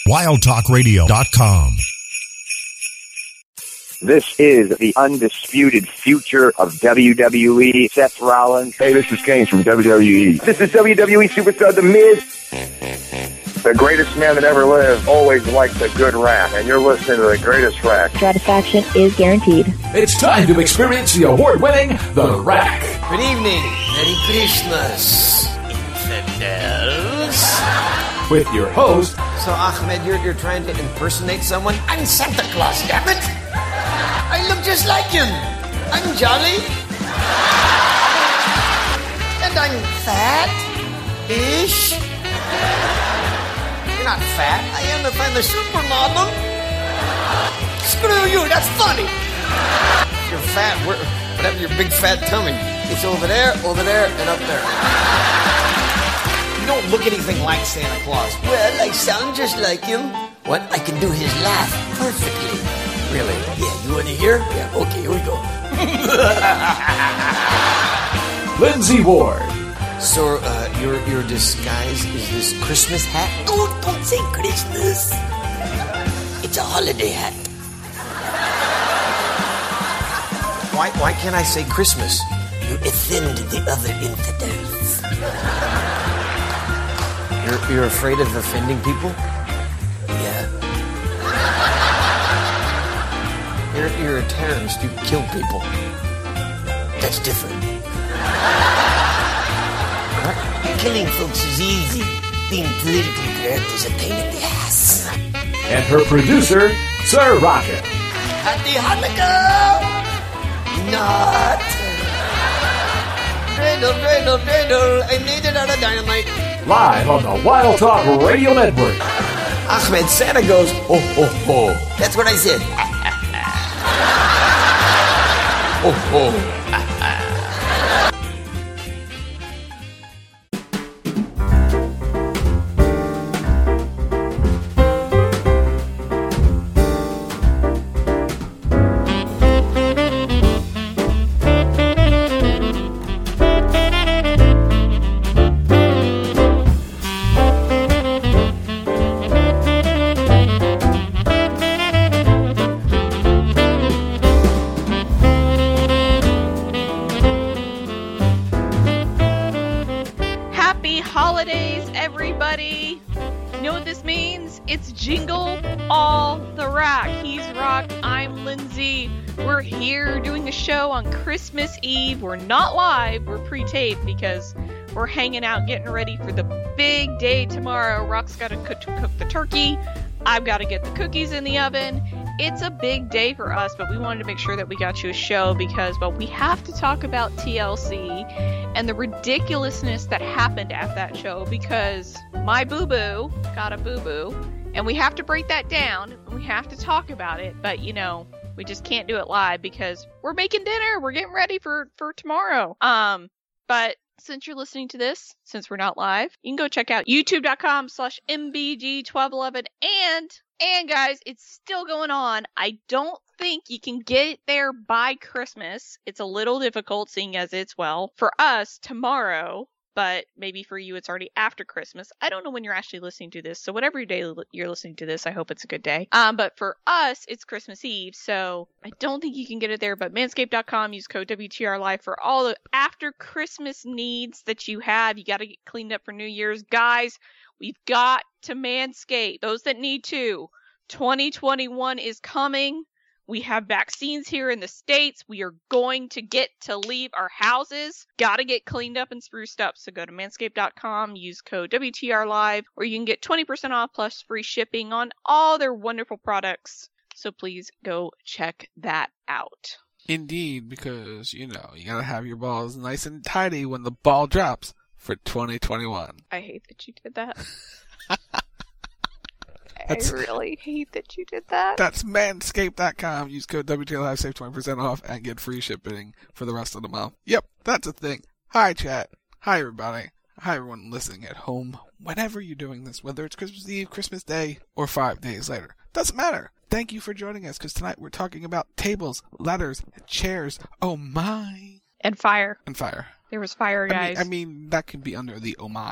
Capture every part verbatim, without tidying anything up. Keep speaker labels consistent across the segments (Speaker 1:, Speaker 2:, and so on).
Speaker 1: wild talk radio dot com.
Speaker 2: This is the undisputed future of W W E. Seth Rollins.
Speaker 3: Hey, this is Kane from W W E.
Speaker 2: This is W W E superstar The Miz.
Speaker 3: The greatest man that ever lived always liked a good rap, and you're listening to the greatest rap.
Speaker 4: Satisfaction is guaranteed.
Speaker 5: It's time to experience the award-winning The Rack.
Speaker 6: Good evening. Merry Christmas, infidels.
Speaker 5: With your host.
Speaker 6: So, Ahmed, you're, you're trying to impersonate someone? I'm Santa Claus, damn it. I look just like him. I'm jolly. And I'm fat-ish. You're not fat. I am if I'm a supermodel. Screw you, that's funny. You're fat. Where, whatever your big fat tummy. It's over there, over there, and up there. You don't look anything like Santa Claus. Well, I sound just like him. What? I can do his laugh perfectly. Really? Yeah, you want to hear? Yeah, okay, here we go.
Speaker 5: Lindsay Ward.
Speaker 6: So, uh, your your disguise is this Christmas hat? Oh, don't say Christmas. It's a holiday hat. Why why can't I say Christmas? You offend the other infidels. You're, you're afraid of offending people? Yeah. You're, you're a terrorist. You kill people. That's different. What? Killing folks is easy. Being politically correct is a pain in the ass.
Speaker 5: And her producer, Sir Rocket.
Speaker 6: Happy Hanukkah! Not. Dreidel, dreidel, dreidel. I made it out of dynamite.
Speaker 5: Live on the Wild Talk Radio Network.
Speaker 6: Ahmed, Santa goes, ho, ho, ho. That's what I said. Ho, ho.
Speaker 7: Christmas Eve. We're not live, we're pre-taped because we're hanging out getting ready for the big day tomorrow. Rock's got to cook, cook the turkey. I've got to get the cookies in the oven. It's a big day for us, but we wanted to make sure that we got you a show because, well, we have to talk about T L C and the ridiculousness that happened at that show because my boo-boo got a boo-boo and we have to break that down and we have to talk about it, but you know, we just can't do it live because we're making dinner. We're getting ready for, for tomorrow. Um, but since you're listening to this, since we're not live, you can go check out youtube.com slash mbg1211. And, and guys, it's still going on. I don't think you can get there by Christmas. It's a little difficult seeing as it's, well, for us tomorrow. But maybe for you, it's already after Christmas. I don't know when you're actually listening to this. So whatever day you're listening to this, I hope it's a good day. Um, but for us, it's Christmas Eve. So I don't think you can get it there. But manscaped dot com, use code W T R Live for all the after Christmas needs that you have. You got to get cleaned up for New Year's. Guys, we've got to manscape. Those that need to. twenty twenty-one is coming. We have vaccines here in the States. We are going to get to leave our houses. Got to get cleaned up and spruced up. So go to manscaped dot com, use code W T R Live, or you can get twenty percent off plus free shipping on all their wonderful products. So please go check that out.
Speaker 8: Indeed, because, you know, you got to have your balls nice and tidy when the ball drops for twenty twenty-one.
Speaker 7: I hate that you did that.
Speaker 8: That's,
Speaker 7: I really hate that you did that.
Speaker 8: That's manscaped dot com. Use code W T L Live, save twenty percent off, and get free shipping for the rest of the month. Yep, that's a thing. Hi, chat. Hi, everybody. Hi, everyone listening at home. Whenever you're doing this, whether it's Christmas Eve, Christmas Day, or five days later, doesn't matter. Thank you for joining us, because tonight we're talking about tables, ladders, and chairs. Oh, my.
Speaker 7: And fire.
Speaker 8: And fire.
Speaker 7: There was fire, guys.
Speaker 8: I mean, I mean that could be under the oh, my.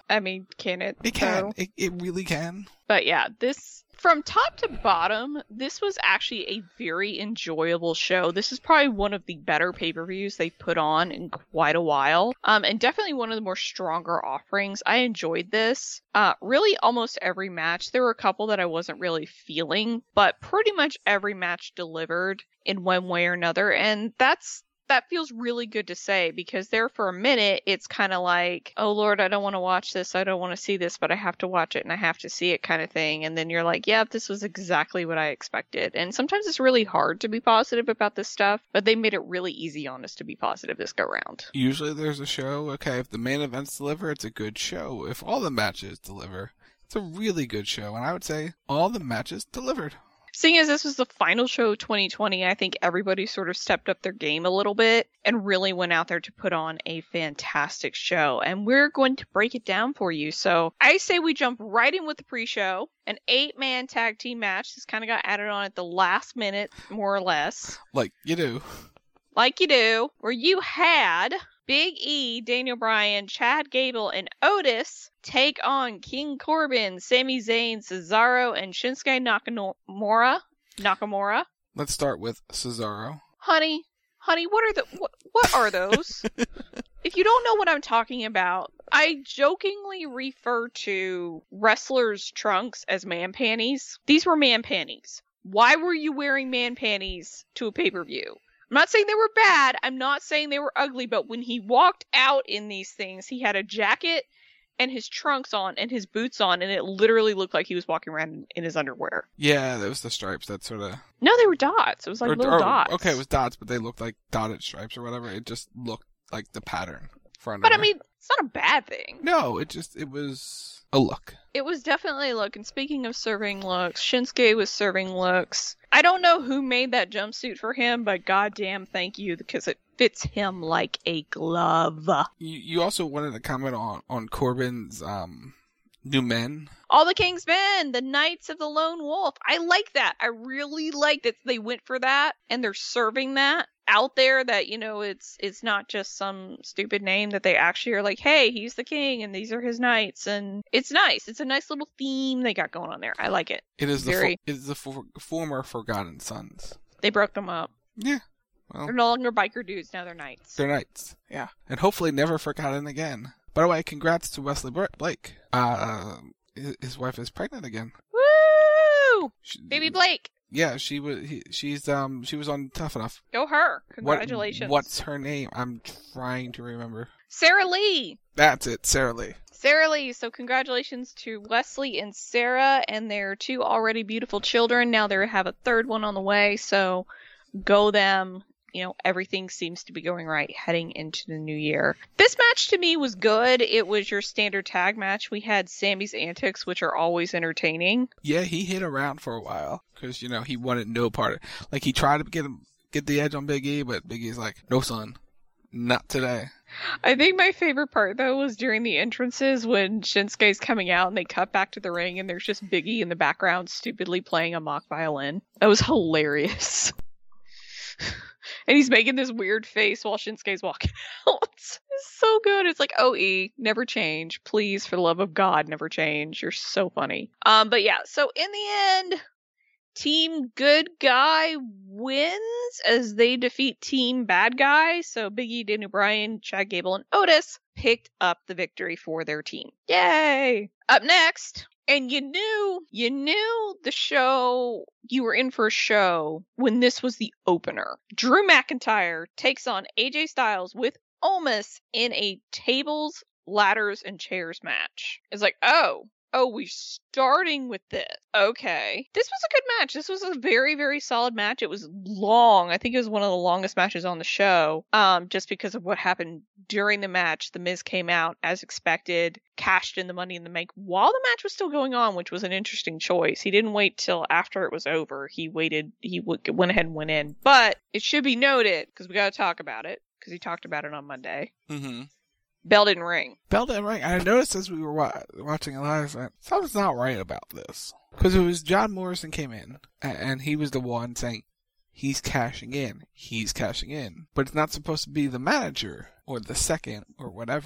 Speaker 7: I mean, can it?
Speaker 8: It can.
Speaker 7: though?
Speaker 8: It, it really can.
Speaker 7: But yeah, this, from top to bottom, this was actually a very enjoyable show. This is probably one of the better pay-per-views they've put on in quite a while. Um, and definitely one of the more stronger offerings. I enjoyed this. Uh, really almost every match. There were a couple that I wasn't really feeling, but pretty much every match delivered in one way or another. And that's that feels really good to say, because there for a minute, it's kind of like, oh Lord, I don't want to watch this, I don't want to see this, but I have to watch it and I have to see it kind of thing. And then you're like, yeah, this was exactly what I expected. And sometimes it's really hard to be positive about this stuff, but they made it really easy on us to be positive this go round.
Speaker 8: Usually there's a show, okay, if the main events deliver, it's a good show. If all the matches deliver, it's a really good show. And I would say all the matches delivered.
Speaker 7: Seeing as this was the final show of twenty twenty, I think everybody sort of stepped up their game a little bit and really went out there to put on a fantastic show. And we're going to break it down for you. So I say we jump right in with the pre-show. An eight-man tag team match. This kind of got added on at the last minute, more or less.
Speaker 8: Like you do.
Speaker 7: Like you do. Where you had Big E, Daniel Bryan, Chad Gable, and Otis take on King Corbin, Sami Zayn, Cesaro, and Shinsuke Nakamura. Nakamura.
Speaker 8: Let's start with Cesaro.
Speaker 7: Honey, honey, what are the what, what are those? If you don't know what I'm talking about, I jokingly refer to wrestlers' trunks as man panties. These were man panties. Why were you wearing man panties to a pay-per-view? I'm not saying they were bad. I'm not saying they were ugly, but when he walked out in these things, he had a jacket and his trunks on and his boots on, and it literally looked like he was walking around in, in his underwear.
Speaker 8: Yeah, that was the stripes that sort of...
Speaker 7: No, they were dots. It was like
Speaker 8: or,
Speaker 7: little
Speaker 8: or,
Speaker 7: dots.
Speaker 8: Okay, it was dots, but they looked like dotted stripes or whatever. It just looked like the pattern for
Speaker 7: But
Speaker 8: underwear.
Speaker 7: I mean, it's not a bad thing.
Speaker 8: No, it just, it was a look.
Speaker 7: It was definitely a look. And speaking of serving looks, Shinsuke was serving looks. I don't know who made that jumpsuit for him, but goddamn thank you, because it fits him like a glove.
Speaker 8: You, you also wanted to comment on, on Corbin's um, new men.
Speaker 7: All the King's Men, the Knights of the Lone Wolf. I like that. I really like that they went for that, and they're serving that out there, that, you know, it's it's not just some stupid name, that they actually are like, hey, he's the king and these are his knights, and it's nice. It's a nice little theme they got going on there. I like it.
Speaker 8: It is
Speaker 7: Very...
Speaker 8: the fo- it is the for- former Forgotten Sons.
Speaker 7: They broke them up.
Speaker 8: Yeah. Well,
Speaker 7: they're no longer biker dudes, now they're knights.
Speaker 8: They're knights. Yeah. And hopefully never forgotten again. By the way, congrats to Wesley Blake. Uh, his wife is pregnant again.
Speaker 7: Woo!
Speaker 8: She,
Speaker 7: Baby Blake.
Speaker 8: Yeah, she was. He, she's um. She was on Tough Enough.
Speaker 7: Go her! Congratulations.
Speaker 8: What, what's her name? I'm trying to remember.
Speaker 7: Sarah Lee.
Speaker 8: That's it, Sarah Lee.
Speaker 7: Sarah Lee. So congratulations to Wesley and Sarah and their two already beautiful children. Now they have a third one on the way. So go them. You know, everything seems to be going right heading into the new year. This match to me was good. It was your standard tag match. We had Sammy's antics, which are always entertaining.
Speaker 8: Yeah, he hit around for a while because, you know, he wanted no part of it. Like, he tried to get him, get the edge on Big E, but Big E's like, no, son, not today.
Speaker 7: I think my favorite part, though, was during the entrances when Shinsuke's coming out and they cut back to the ring and there's just Big E in the background stupidly playing a mock violin. That was hilarious. And he's making this weird face while Shinsuke's walking out. It's so good. It's like, oh, E, never change. Please, for the love of God, never change. You're so funny. Um, but yeah, so in the end, Team Good Guy wins as they defeat Team Bad Guy. So Big E, Daniel Bryan, Chad Gable, and Otis picked up the victory for their team. Yay! Up next... And you knew, you knew the show, you were in for a show when this was the opener. Drew McIntyre takes on A J Styles with Omos in a tables, ladders, and chairs match. It's like, oh, oh, we're starting with this. Okay. This was a good match. This was a very, very solid match. It was long. I think it was one of the longest matches on the show. Um, just because of what happened during the match. The Miz came out as expected, cashed in the Money in the Bank while the match was still going on, which was an interesting choice. He didn't wait till after it was over. He waited, he w- went ahead and went in. But it should be noted, because we got to talk about it, because he talked about it on Monday.
Speaker 8: Mm-hmm.
Speaker 7: Bell didn't ring.
Speaker 8: Bell didn't ring. I noticed as we were wa- watching it live, that something's not right about this. Because it was John Morrison came in, and, and he was the one saying, he's cashing in, he's cashing in. But it's not supposed to be the manager, or the second, or whatever,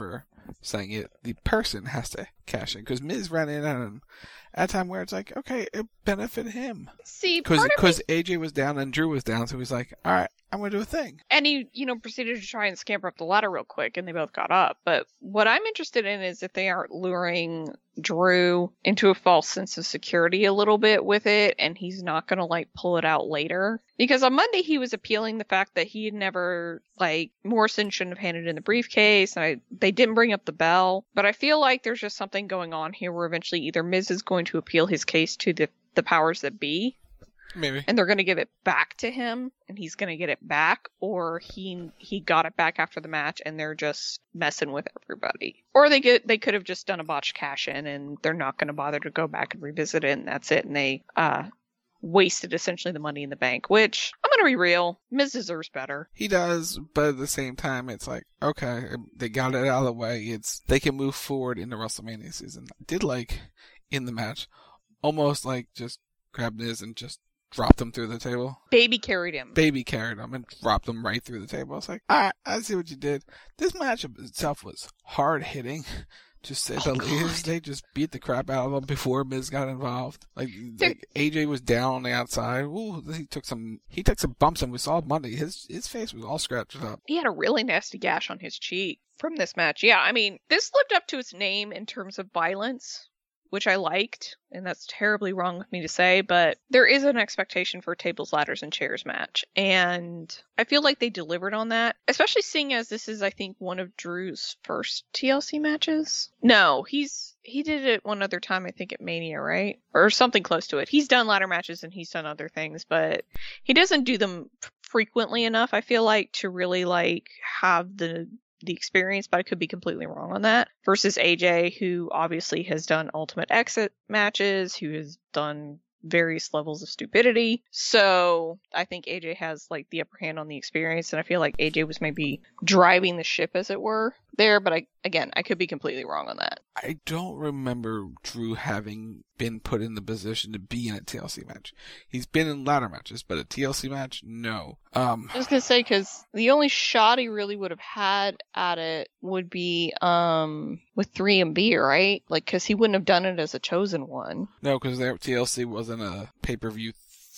Speaker 8: saying it. The person has to cash in because Miz ran in at a time where it's like, okay, it benefited him.
Speaker 7: See, part of
Speaker 8: because A J was down and Drew was down, so he's like, all right, I'm going to do a thing.
Speaker 7: And he, you know, proceeded to try and scamper up the ladder real quick, and they both got up. But what I'm interested in is if they aren't luring Drew into a false sense of security a little bit with it, and he's not going to, like, pull it out later. Because on Monday, he was appealing the fact that he had never, like, Morrison shouldn't have handed in the briefcase, and I, they didn't bring up the bell. But I feel like there's just something going on here where eventually either Miz is going to appeal his case to the, the powers that be,
Speaker 8: Maybe.
Speaker 7: and they're going to give it back to him, and he's going to get it back, or he he got it back after the match, and they're just messing with everybody. Or they get they could have just done a botched cash-in, and they're not going to bother to go back and revisit it, and that's it, and they uh wasted essentially the money in the bank, which, I'm going to be real, Miz deserves better.
Speaker 8: He does, but at the same time, it's like, okay, they got it out of the way. It's they can move forward in the WrestleMania season. I did like, in the match, almost like just grabbed Miz and just dropped him through the table.
Speaker 7: Baby carried him.
Speaker 8: Baby carried him and dropped him right through the table. I was like, alright, I see what you did. This match itself was hard hitting, to say
Speaker 7: Oh,
Speaker 8: the least. They just beat the crap out of him before Miz got involved. Like, like A J was down on the outside. Ooh, he took some he took some bumps, and we saw Monday. His his face was all scratched up.
Speaker 7: He had a really nasty gash on his cheek from this match. Yeah, I mean, this lived up to its name in terms of violence, which I liked, and that's terribly wrong of me to say, but there is an expectation for a tables, ladders, and chairs match, and I feel like they delivered on that, especially seeing as this is, I think, one of Drew's first T L C matches. No, he's he did it one other time, I think, at Mania, right? Or something close to it. He's done ladder matches and he's done other things, but he doesn't do them frequently enough, I feel like, to really, like, have the the experience, but I could be completely wrong on that, versus A J, who obviously has done Ultimate Exit matches, who has done various levels of stupidity. So I think A J has, like, the upper hand on the experience, and I feel like A J was maybe driving the ship, as it were, there, but I again, I could be completely wrong on that.
Speaker 8: I don't remember Drew having been put in the position to be in a T L C match. He's been in ladder matches, but a T L C match, no. Um,
Speaker 7: I was gonna say, because the only shot he really would have had at it would be um with three M B, right? Like, because he wouldn't have done it as a chosen one.
Speaker 8: No, because their T L C wasn't a pay-per-view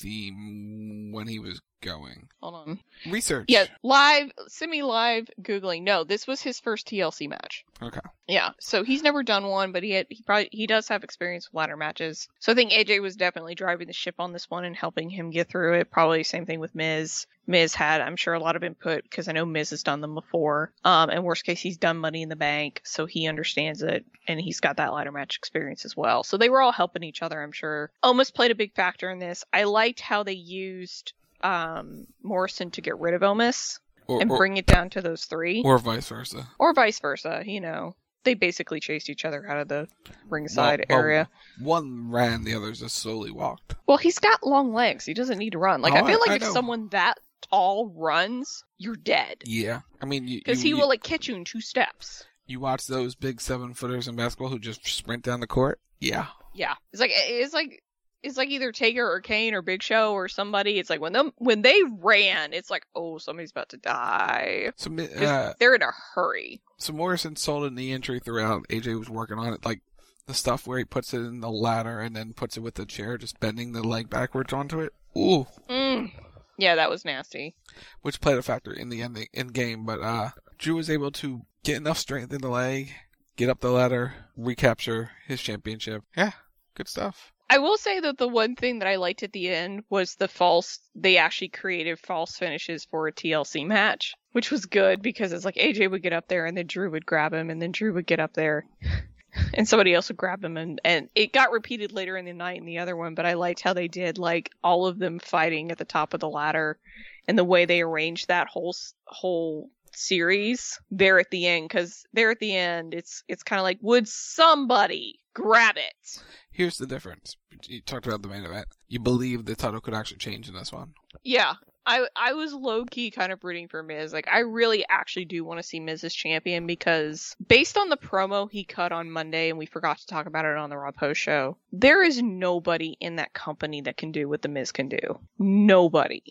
Speaker 8: theme when he was going.
Speaker 7: Hold on.
Speaker 8: Research.
Speaker 7: Yeah, live, semi-live Googling. No, this was his first T L C match.
Speaker 8: Okay.
Speaker 7: Yeah, so he's never done one, but he had, he probably he does have experience with ladder matches. So I think A J was definitely driving the ship on this one and helping him get through it. Probably same thing with Miz. Miz had, I'm sure, a lot of input because I know Miz has done them before. Um, and worst case, he's done Money in the Bank, so he understands it, and he's got that ladder match experience as well. So they were all helping each other, I'm sure. Omos played a big factor in this. I liked how they used um, Morrison to get rid of Omos
Speaker 8: Or,
Speaker 7: and
Speaker 8: or,
Speaker 7: bring it down to those three.
Speaker 8: or vice versa.
Speaker 7: Or vice versa, you know. They basically chased each other out of the ringside
Speaker 8: Well, well,
Speaker 7: area.
Speaker 8: One ran, the others just slowly walked.
Speaker 7: Well, he's got long legs. He doesn't need to run. Like,
Speaker 8: Oh,
Speaker 7: I feel
Speaker 8: I-
Speaker 7: like
Speaker 8: I
Speaker 7: if
Speaker 8: know.
Speaker 7: someone that tall runs, you're dead.
Speaker 8: Yeah. I mean, you,
Speaker 7: Because
Speaker 8: you,
Speaker 7: he will, like, catch you in two steps.
Speaker 8: you watch those big seven-footers in basketball who just sprint down the court? Yeah.
Speaker 7: Yeah. It's like, it's like, it's like either Taker or Kane or Big Show or somebody. It's like when them, when they ran, it's like, oh, somebody's about to die.
Speaker 8: So, mi-
Speaker 7: 'Cause
Speaker 8: uh,
Speaker 7: they're in a hurry.
Speaker 8: so Morrison sold a knee injury throughout. A J was working on it, like the stuff where he puts it in the ladder and then puts it with the chair, just bending the leg backwards onto it. Ooh.
Speaker 7: Mm. Yeah, that was nasty.
Speaker 8: Which played a factor in the ending in game, but uh, Drew was able to get enough strength in the leg, get up the ladder, recapture his championship. Yeah, good stuff.
Speaker 7: I will say that the one thing that I liked at the end was the false, they actually created false finishes for a T L C match, which was good because it's like A J would get up there and then Drew would grab him and then Drew would get up there and somebody else would grab him, and, and it got repeated later in the night in the other one, but I liked how they did, like, all of them fighting at the top of the ladder and the way they arranged that whole, whole series there at the end, because there at the end, it's, it's kind of like, would somebody grab it?
Speaker 8: Here's the difference. You talked about the main event. You believe the title could actually change in this one.
Speaker 7: Yeah, I I was low-key kind of rooting for Miz. Like, I really actually do want to see Miz as champion because based on the promo he cut on Monday, and we forgot to talk about it on the Raw Post show, there is nobody in that company that can do what the Miz can do. Nobody.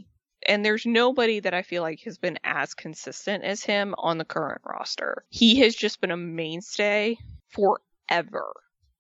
Speaker 7: And there's nobody that I feel like has been as consistent as him on the current roster. He has just been a mainstay forever.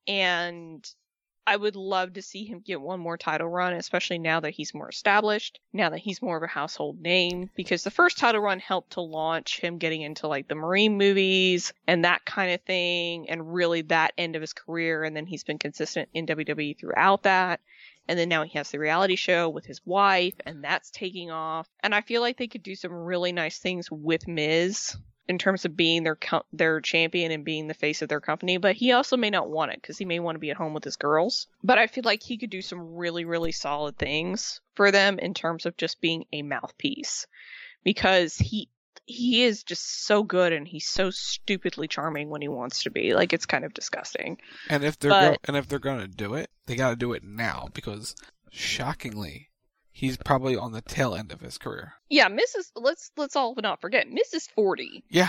Speaker 7: And I would love to see him get one more title run, especially now that he's more established, now that he's more of a household name, because the first title run helped to launch him getting into like the Marine movies and that kind of thing, and really that end of his career. And then he's been consistent in W W E throughout that. And then now he has the reality show with his wife, and that's taking off. And I feel like they could do some really nice things with Miz in terms of being their co- their champion and being the face of their company, but he also may not want it because he may want to be at home with his girls. But I feel like he could do some really, really solid things for them in terms of just being a mouthpiece, because he he is just so good and he's so stupidly charming when he wants to be. Like, it's kind of disgusting.
Speaker 8: And if they're
Speaker 7: But-
Speaker 8: go- and if they're gonna do it, they gotta do it now, because shockingly, he's probably on the tail end of his career.
Speaker 7: Yeah, Missus Let's let's all not forget, Miz is forty.
Speaker 8: Yeah.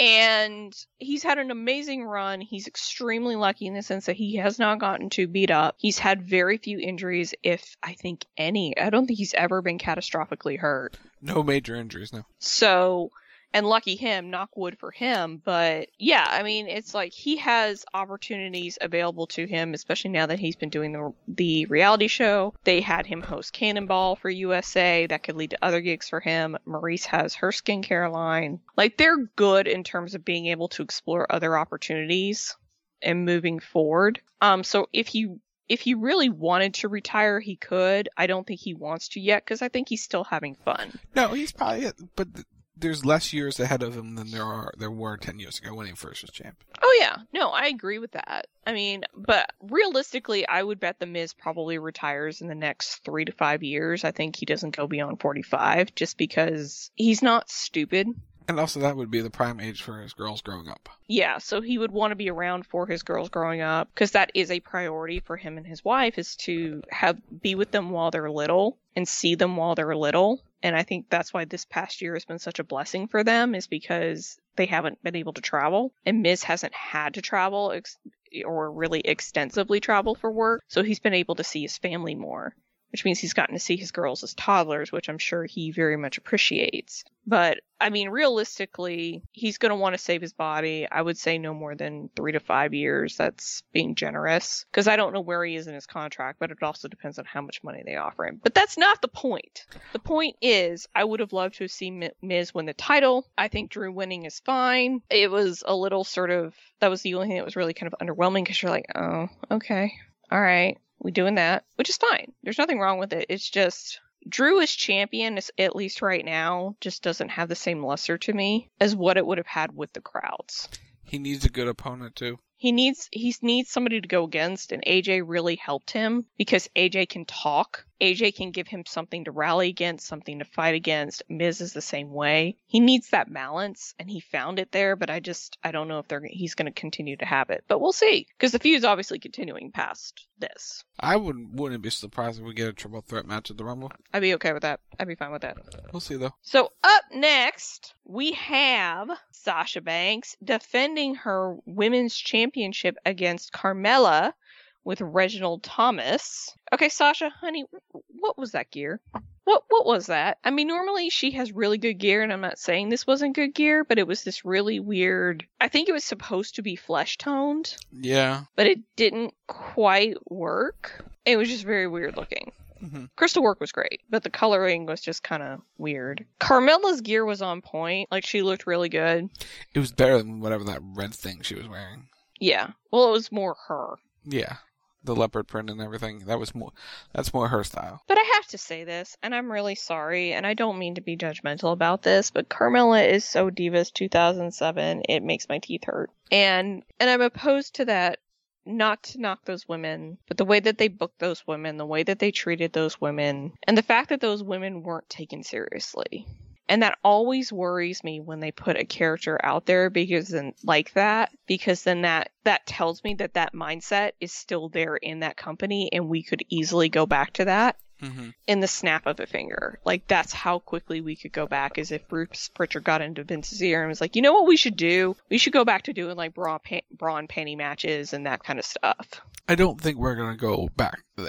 Speaker 7: And he's had an amazing run. He's extremely lucky in the sense that he has not gotten too beat up. He's had very few injuries, if I think any. I don't think he's ever been catastrophically hurt.
Speaker 8: No major injuries, no.
Speaker 7: So, and lucky him, knock wood for him. But yeah, I mean, it's like he has opportunities available to him, especially now that he's been doing the the reality show. They had him host Cannonball for U S A. That could lead to other gigs for him. Maurice has her skincare line. Like, they're good in terms of being able to explore other opportunities and moving forward. Um, so if he if he really wanted to retire, he could. I don't think he wants to yet, because I think he's still having fun.
Speaker 8: No, he's probably, but th- there's less years ahead of him than there are there were ten years ago when he first was champ.
Speaker 7: Oh yeah, no, I agree with that. I mean, but realistically, I would bet the Miz probably retires in the next three to five years. I think he doesn't go beyond forty-five, just because he's not stupid.
Speaker 8: And also, that would be the prime age for his girls growing up.
Speaker 7: Yeah, so he would want to be around for his girls growing up, because that is a priority for him and his wife, is to have be with them while they're little and see them while they're little. And I think that's why this past year has been such a blessing for them, is because they haven't been able to travel, and Miz hasn't had to travel ex- or really extensively travel for work, so he's been able to see his family more, which means he's gotten to see his girls as toddlers, which I'm sure he very much appreciates. But, I mean, realistically, he's going to want to save his body. I would say no more than three to five years. That's being generous, because I don't know where he is in his contract, but it also depends on how much money they offer him. But that's not the point. The point is, I would have loved to have seen Miz win the title. I think Drew winning is fine. It was a little sort of, that was the only thing that was really kind of underwhelming, because you're like, oh, okay, all right. We doing that, which is fine. There's nothing wrong with it. It's just Drew as champion, at least right now, just doesn't have the same luster to me as what it would have had with the crowds.
Speaker 8: He needs a good opponent too.
Speaker 7: He needs he needs somebody to go against, and A J really helped him, because A J can talk. A J can give him something to rally against, something to fight against. Miz is the same way. He needs that balance, and he found it there, but I just, I don't know if they're he's going to continue to have it. But we'll see, because the feud's obviously continuing past this.
Speaker 8: I wouldn't, wouldn't be surprised if we get a triple threat match at the Rumble.
Speaker 7: I'd be okay with that. I'd be fine with that.
Speaker 8: We'll see, though.
Speaker 7: So up next, we have Sasha Banks defending her women's championship against Carmella with Reginald Thomas. Okay, Sasha, honey, what was that gear? What what was that? I mean, normally she has really good gear, and I'm not saying this wasn't good gear, but it was this really weird, I think it was supposed to be flesh toned.
Speaker 8: Yeah.
Speaker 7: But it didn't quite work. It was just very weird looking.
Speaker 8: Mm-hmm.
Speaker 7: Crystal work was great, but the coloring was just kind of weird. Carmella's gear was on point. Like, she looked really good.
Speaker 8: It was better than whatever that red thing she was wearing.
Speaker 7: Yeah. Well, it was more her.
Speaker 8: Yeah. The leopard print and everything. That was more, that's more her style.
Speaker 7: But I have to say this, and I'm really sorry, and I don't mean to be judgmental about this, but Carmella is so Divas two thousand seven, it makes my teeth hurt. And, and I'm opposed to that. Not to knock those women, but the way that they booked those women, the way that they treated those women, and the fact that those women weren't taken seriously. And that always worries me when they put a character out there because then like that, because then that, that tells me that that mindset is still there in that company, and we could easily go back to that. Mm-hmm. In the snap of a finger. Like, that's how quickly we could go back, as if Bruce Pritchard got into Vince's ear and was like, you know what we should do? We should go back to doing, like, bra, pa- bra and panty matches and that kind of stuff.
Speaker 8: I don't think we're going to go back there.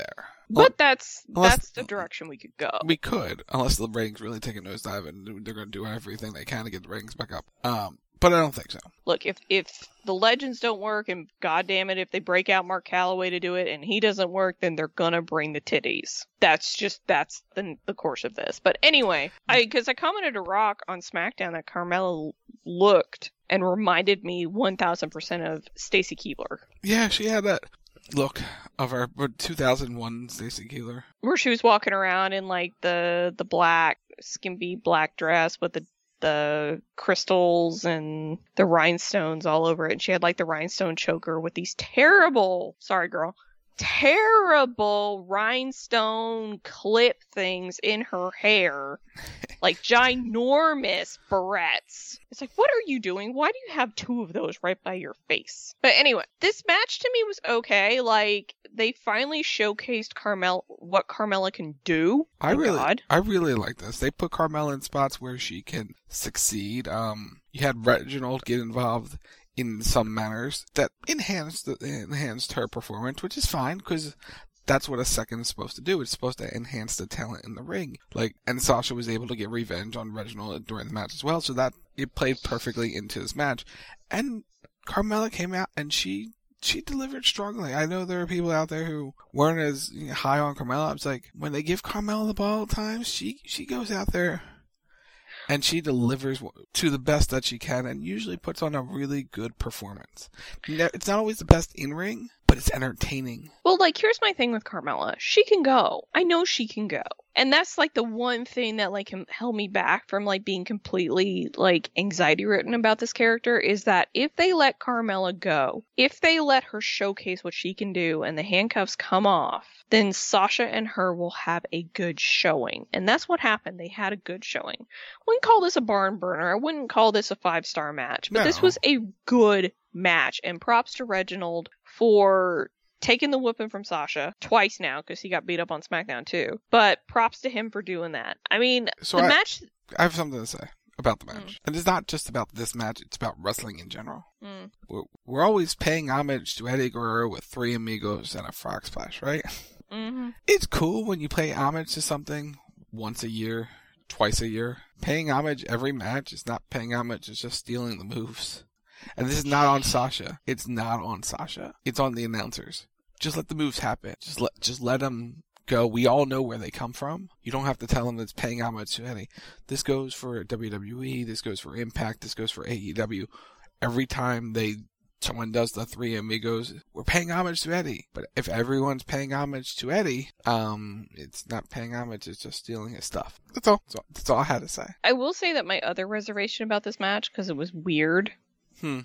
Speaker 7: But
Speaker 8: Well,
Speaker 7: that's
Speaker 8: unless-
Speaker 7: that's the direction we could go.
Speaker 8: We could, unless the ratings really take a nosedive and they're going to do everything they can to get the ratings back up. Um, but I don't think so.
Speaker 7: Look, if if the legends don't work, and goddamn it, if they break out Mark Calloway to do it and he doesn't work, then they're gonna bring the titties. That's just that's the the course of this. But anyway, I because I commented to Rock on SmackDown that Carmella looked and reminded me one thousand percent of Stacy Keibler,
Speaker 8: Yeah, she had that look of our two thousand one Stacy Keibler.
Speaker 7: where she was walking around in like the the black skimpy black dress with the the crystals and the rhinestones all over it. And she had like the rhinestone choker with these terrible, sorry girl, terrible rhinestone clip things in her hair. Like ginormous barrettes. It's like, what are you doing? Why do you have two of those right by your face? But anyway, this match to me was okay. Like, they finally showcased Carmel what Carmella can do.
Speaker 8: I
Speaker 7: Thank
Speaker 8: really,
Speaker 7: God.
Speaker 8: I really like this. They put Carmella in spots where she can succeed. Um, you had Reginald get involved in some manners that enhanced enhanced her performance, which is fine because that's what a second is supposed to do. It's supposed to enhance the talent in the ring. Like, and Sasha was able to get revenge on Reginald during the match as well, so that it played perfectly into this match. And Carmella came out and she she delivered strongly. I know there are people out there who weren't as high on Carmella. It's like, when they give Carmella the ball at times, she, she goes out there and she delivers to the best that she can and usually puts on a really good performance. It's not always the best in-ring, but it's entertaining.
Speaker 7: Well, like, here's my thing with Carmella. She can go. I know she can go. And that's, like, the one thing that, like, held me back from, like, being completely, like, anxiety-ridden about this character is that if they let Carmella go, if they let her showcase what she can do and the handcuffs come off, then Sasha and her will have a good showing. And that's what happened. They had a good showing. I wouldn't call this a barn burner. I wouldn't call this a five-star match. But
Speaker 8: No.
Speaker 7: this was a good match. And props to Reginald for taking the whooping from Sasha twice now, because he got beat up on SmackDown too. But props to him for doing that. I mean,
Speaker 8: So
Speaker 7: the
Speaker 8: I-
Speaker 7: match...
Speaker 8: I have something to say about the match.
Speaker 7: Mm.
Speaker 8: And it's not just about this match, it's about wrestling in general.
Speaker 7: Mm.
Speaker 8: We're, we're always paying homage to Eddie Guerrero with three amigos and a frog splash, right?
Speaker 7: Mm-hmm.
Speaker 8: It's cool when you pay homage to something once a year, twice a year. Paying homage every match is not paying homage, it's just stealing the moves. And this is not on Sasha. It's not on Sasha. It's on the announcers. Just let the moves happen. Just let just let them go. We all know where they come from. You don't have to tell them that it's paying homage to Eddie. This goes for W W E. This goes for Impact. This goes for A E W. Every time they someone does the three amigos, we're paying homage to Eddie. But if everyone's paying homage to Eddie, um, it's not paying homage. It's just stealing his stuff. That's all. That's all, that's all I had to say.
Speaker 7: I will say that my other reservation about this match, because it was weird,
Speaker 8: Hmm.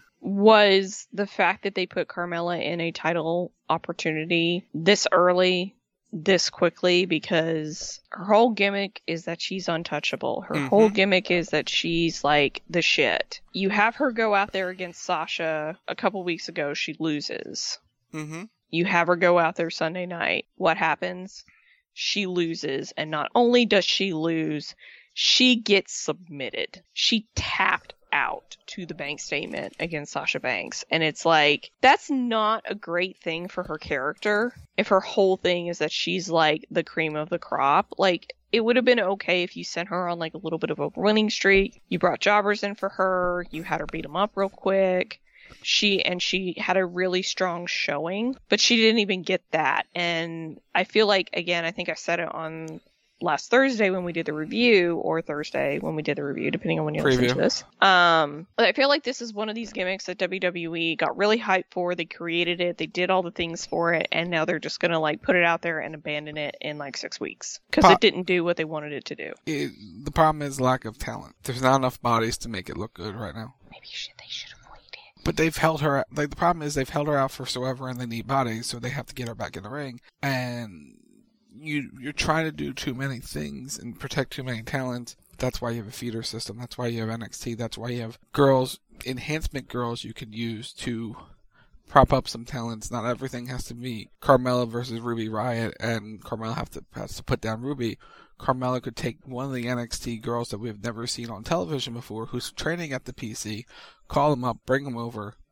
Speaker 7: was the fact that they put Carmella in a title opportunity this early, this quickly, because her whole gimmick is that she's untouchable. Her
Speaker 8: Mhm.
Speaker 7: whole gimmick is that she's like the shit. You have her go out there against Sasha a couple weeks ago, she loses.
Speaker 8: Mm-hmm.
Speaker 7: You have her go out there Sunday night. What happens? She loses, and not only does she lose, she gets submitted. She tapped out to the bank statement against Sasha Banks. And it's like, that's not a great thing for her character. If her whole thing is that she's like the cream of the crop, like, it would have been okay if you sent her on like a little bit of a winning streak. You brought jobbers in for her. You had her beat them up real quick. She and she had a really strong showing, but she didn't even get that. And I feel like, again, I think I said it on last Thursday when we did the review, or Thursday when we did the review, depending on when you listen to
Speaker 8: Preview.
Speaker 7: this. Um, I feel like this is one of these gimmicks that W W E got really hyped for. They created it, they did all the things for it, and now they're just gonna like put it out there and abandon it in like six weeks because
Speaker 8: Pop-
Speaker 7: it didn't do what they wanted it to do.
Speaker 8: It, the problem is lack of talent. There's not enough bodies to make it look good right now.
Speaker 7: Maybe should, they should have waited.
Speaker 8: But they've held her, like, the problem is they've held her out for forever and they need bodies, so they have to get her back in the ring. And you, you're trying to do too many things and protect too many talents. That's why you have a feeder system. That's why you have N X T. That's why you have girls, enhancement girls you could use to prop up some talents. Not everything has to be Carmella versus Ruby Riott and Carmella have to, has to put down Ruby. Carmella could take one of the N X T girls that we've never seen on television before, who's training at the P C, call them up, bring them over,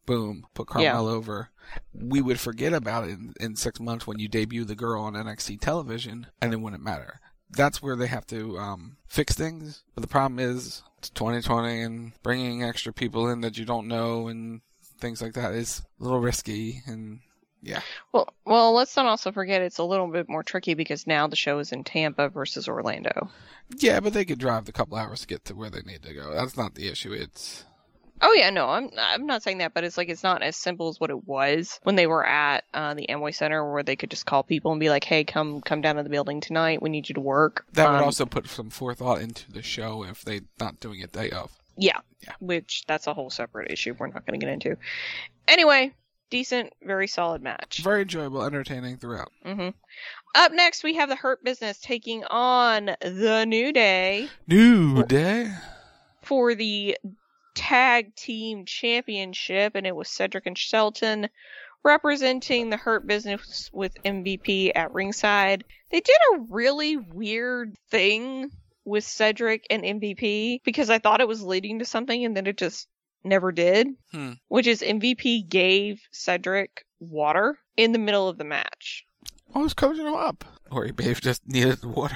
Speaker 8: boom, put Carmella yeah. over. We would forget about it in, in six months when you debut the girl on N X T television, and it wouldn't matter. That's where they have to um, fix things. But the problem is, it's twenty twenty, and bringing extra people in that you don't know and things like that is a little risky, and yeah.
Speaker 7: Well, well, let's not also forget it's a little bit more tricky because now the show is in Tampa versus Orlando.
Speaker 8: Yeah, but they could drive the couple hours to get to where they need to go. That's not the issue. It's...
Speaker 7: Oh yeah, no, I'm I'm not saying that, but it's like it's not as simple as what it was when they were at uh, the Amway Center, where they could just call people and be like, "Hey, come come down to the building tonight. We need you to work."
Speaker 8: That would
Speaker 7: um,
Speaker 8: also put some forethought into the show if they're not doing it day of.
Speaker 7: Yeah,
Speaker 8: yeah,
Speaker 7: which that's a whole separate issue we're not going to get into. Anyway, decent, very solid match.
Speaker 8: Very enjoyable, entertaining throughout.
Speaker 7: Mm-hmm. Up next, we have the Hurt Business taking on the New Day.
Speaker 8: New Day
Speaker 7: for the Tag Team Championship, and it was Cedric and Shelton representing the Hurt Business with M V P at ringside. They did a really weird thing with Cedric and M V P because I thought it was leading to something and then it just never did.
Speaker 8: Hmm.
Speaker 7: Which is M V P gave Cedric water in the middle of the match.
Speaker 8: I was coaching him up. Or he may have just needed water.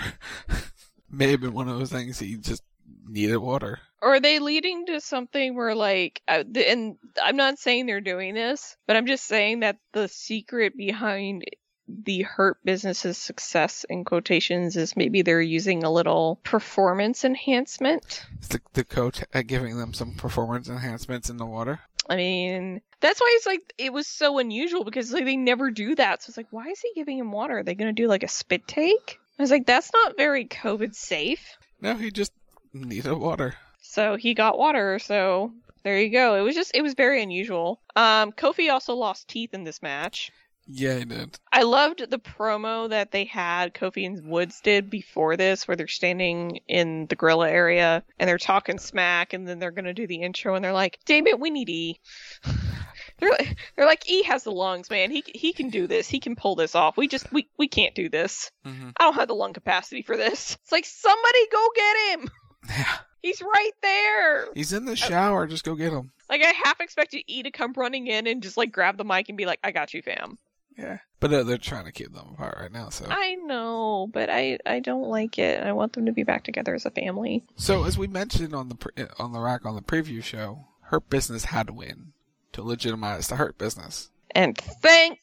Speaker 8: May have been one of those things he just needed water.
Speaker 7: Or are they leading to something where, like, uh, the, and I'm not saying they're doing this, but I'm just saying that the secret behind the Hurt Business's success, in quotations, is maybe they're using a little performance enhancement.
Speaker 8: Is the, the coach uh, giving them some performance enhancements in the water?
Speaker 7: I mean, that's why it's like, it was so unusual because like they never do that. So it's like, why is he giving him water? Are they going to do like a spit take? I was like, that's not very COVID safe.
Speaker 8: No, he just needed water.
Speaker 7: So he got water, so there you go. It was just, it was very unusual. Um, Kofi also lost teeth in this match.
Speaker 8: Yeah, he did.
Speaker 7: I loved the promo that they had, Kofi and Woods did before this, where they're standing in the gorilla area, and they're talking smack, and then they're going to do the intro, and they're like, damn it, we need E. They're like, they're like, E has the lungs, man. He he can do this. He can pull this off. We just, we, we can't do this.
Speaker 8: Mm-hmm.
Speaker 7: I don't have the lung capacity for this. It's like, somebody go get him!
Speaker 8: Yeah.
Speaker 7: He's right there!
Speaker 8: He's in the shower. Just go get him.
Speaker 7: Like, I half expected E to come running in and just, like, grab the mic and be like, I got you, fam.
Speaker 8: Yeah. But uh, they're trying to keep them apart right now, so...
Speaker 7: I know, but I, I don't like it. I want them to be back together as a family.
Speaker 8: So, as we mentioned on the pre- on the rack on the preview show, Hurt Business had to win to legitimize the Hurt Business.
Speaker 7: And thank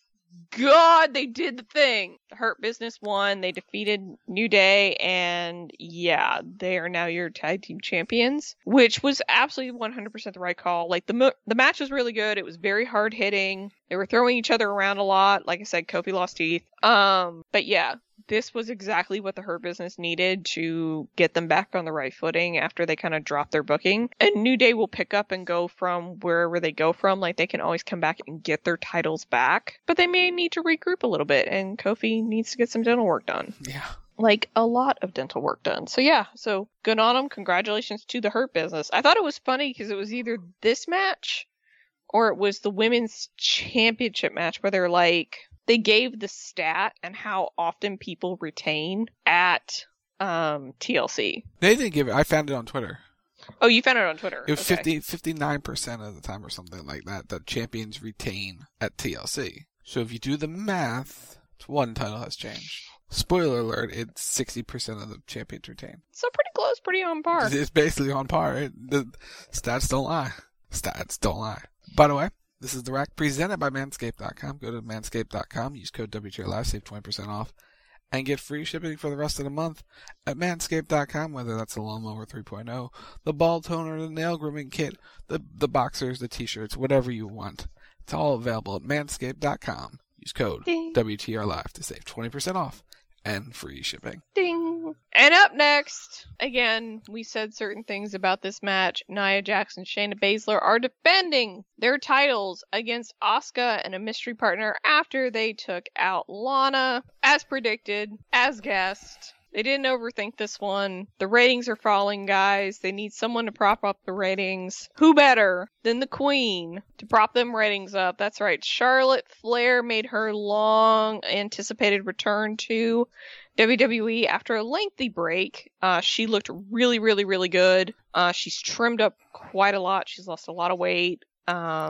Speaker 7: God they did the thing. The Hurt Business won. They defeated New Day, and yeah, they are now your tag team champions, which was absolutely one hundred percent the right call. Like, the mo- the match was really good. It was very hard hitting. They were throwing each other around a lot. Like I said, Kofi lost teeth. Um, but yeah, this was exactly what the Hurt Business needed to get them back on the right footing after they kind of dropped their booking. And New Day will pick up and go from wherever they go from. Like, they can always come back and get their titles back. But they may need to regroup a little bit, and Kofi needs to get some dental work done.
Speaker 8: Yeah.
Speaker 7: Like, a lot of dental work done. So yeah, so good on them. Congratulations to the Hurt Business. I thought it was funny because it was either this match or it was the women's championship match where they're like, they gave the stat and how often people retain at um, T L C.
Speaker 8: They didn't give it. I found it on Twitter.
Speaker 7: Oh, you found it on Twitter.
Speaker 8: It was
Speaker 7: okay.
Speaker 8: fifty, fifty-nine percent of the time or something like that that champions retain at T L C. So if you do the math, one title has changed. Spoiler alert, it's sixty percent of the champions retain.
Speaker 7: So pretty close, pretty on par.
Speaker 8: It's basically on par. It, the stats don't lie. Stats don't lie. By the way, this is The Rack presented by Manscaped dot com. Go to Manscaped dot com, use code W T R Live, save twenty percent off, and get free shipping for the rest of the month at Manscaped dot com, whether that's the Lawnmower three point oh, the ball toner, the nail grooming kit, the, the boxers, the t-shirts, whatever you want. It's all available at Manscaped dot com. Use code
Speaker 7: Ding.
Speaker 8: W T R Live to save twenty percent off and free shipping.
Speaker 7: Ding! And up next, again, we said certain things about this match. Nia Jax and Shayna Baszler are defending their titles against Asuka and a mystery partner after they took out Lana. As predicted, as guessed, they didn't overthink this one. The ratings are falling, guys. They need someone to prop up the ratings. Who better than the Queen to prop them ratings up? That's right. Charlotte Flair made her long-anticipated return to W W E after a lengthy break. Uh, she looked really, really, really good. Uh, she's trimmed up quite a lot. She's lost a lot of weight. Um,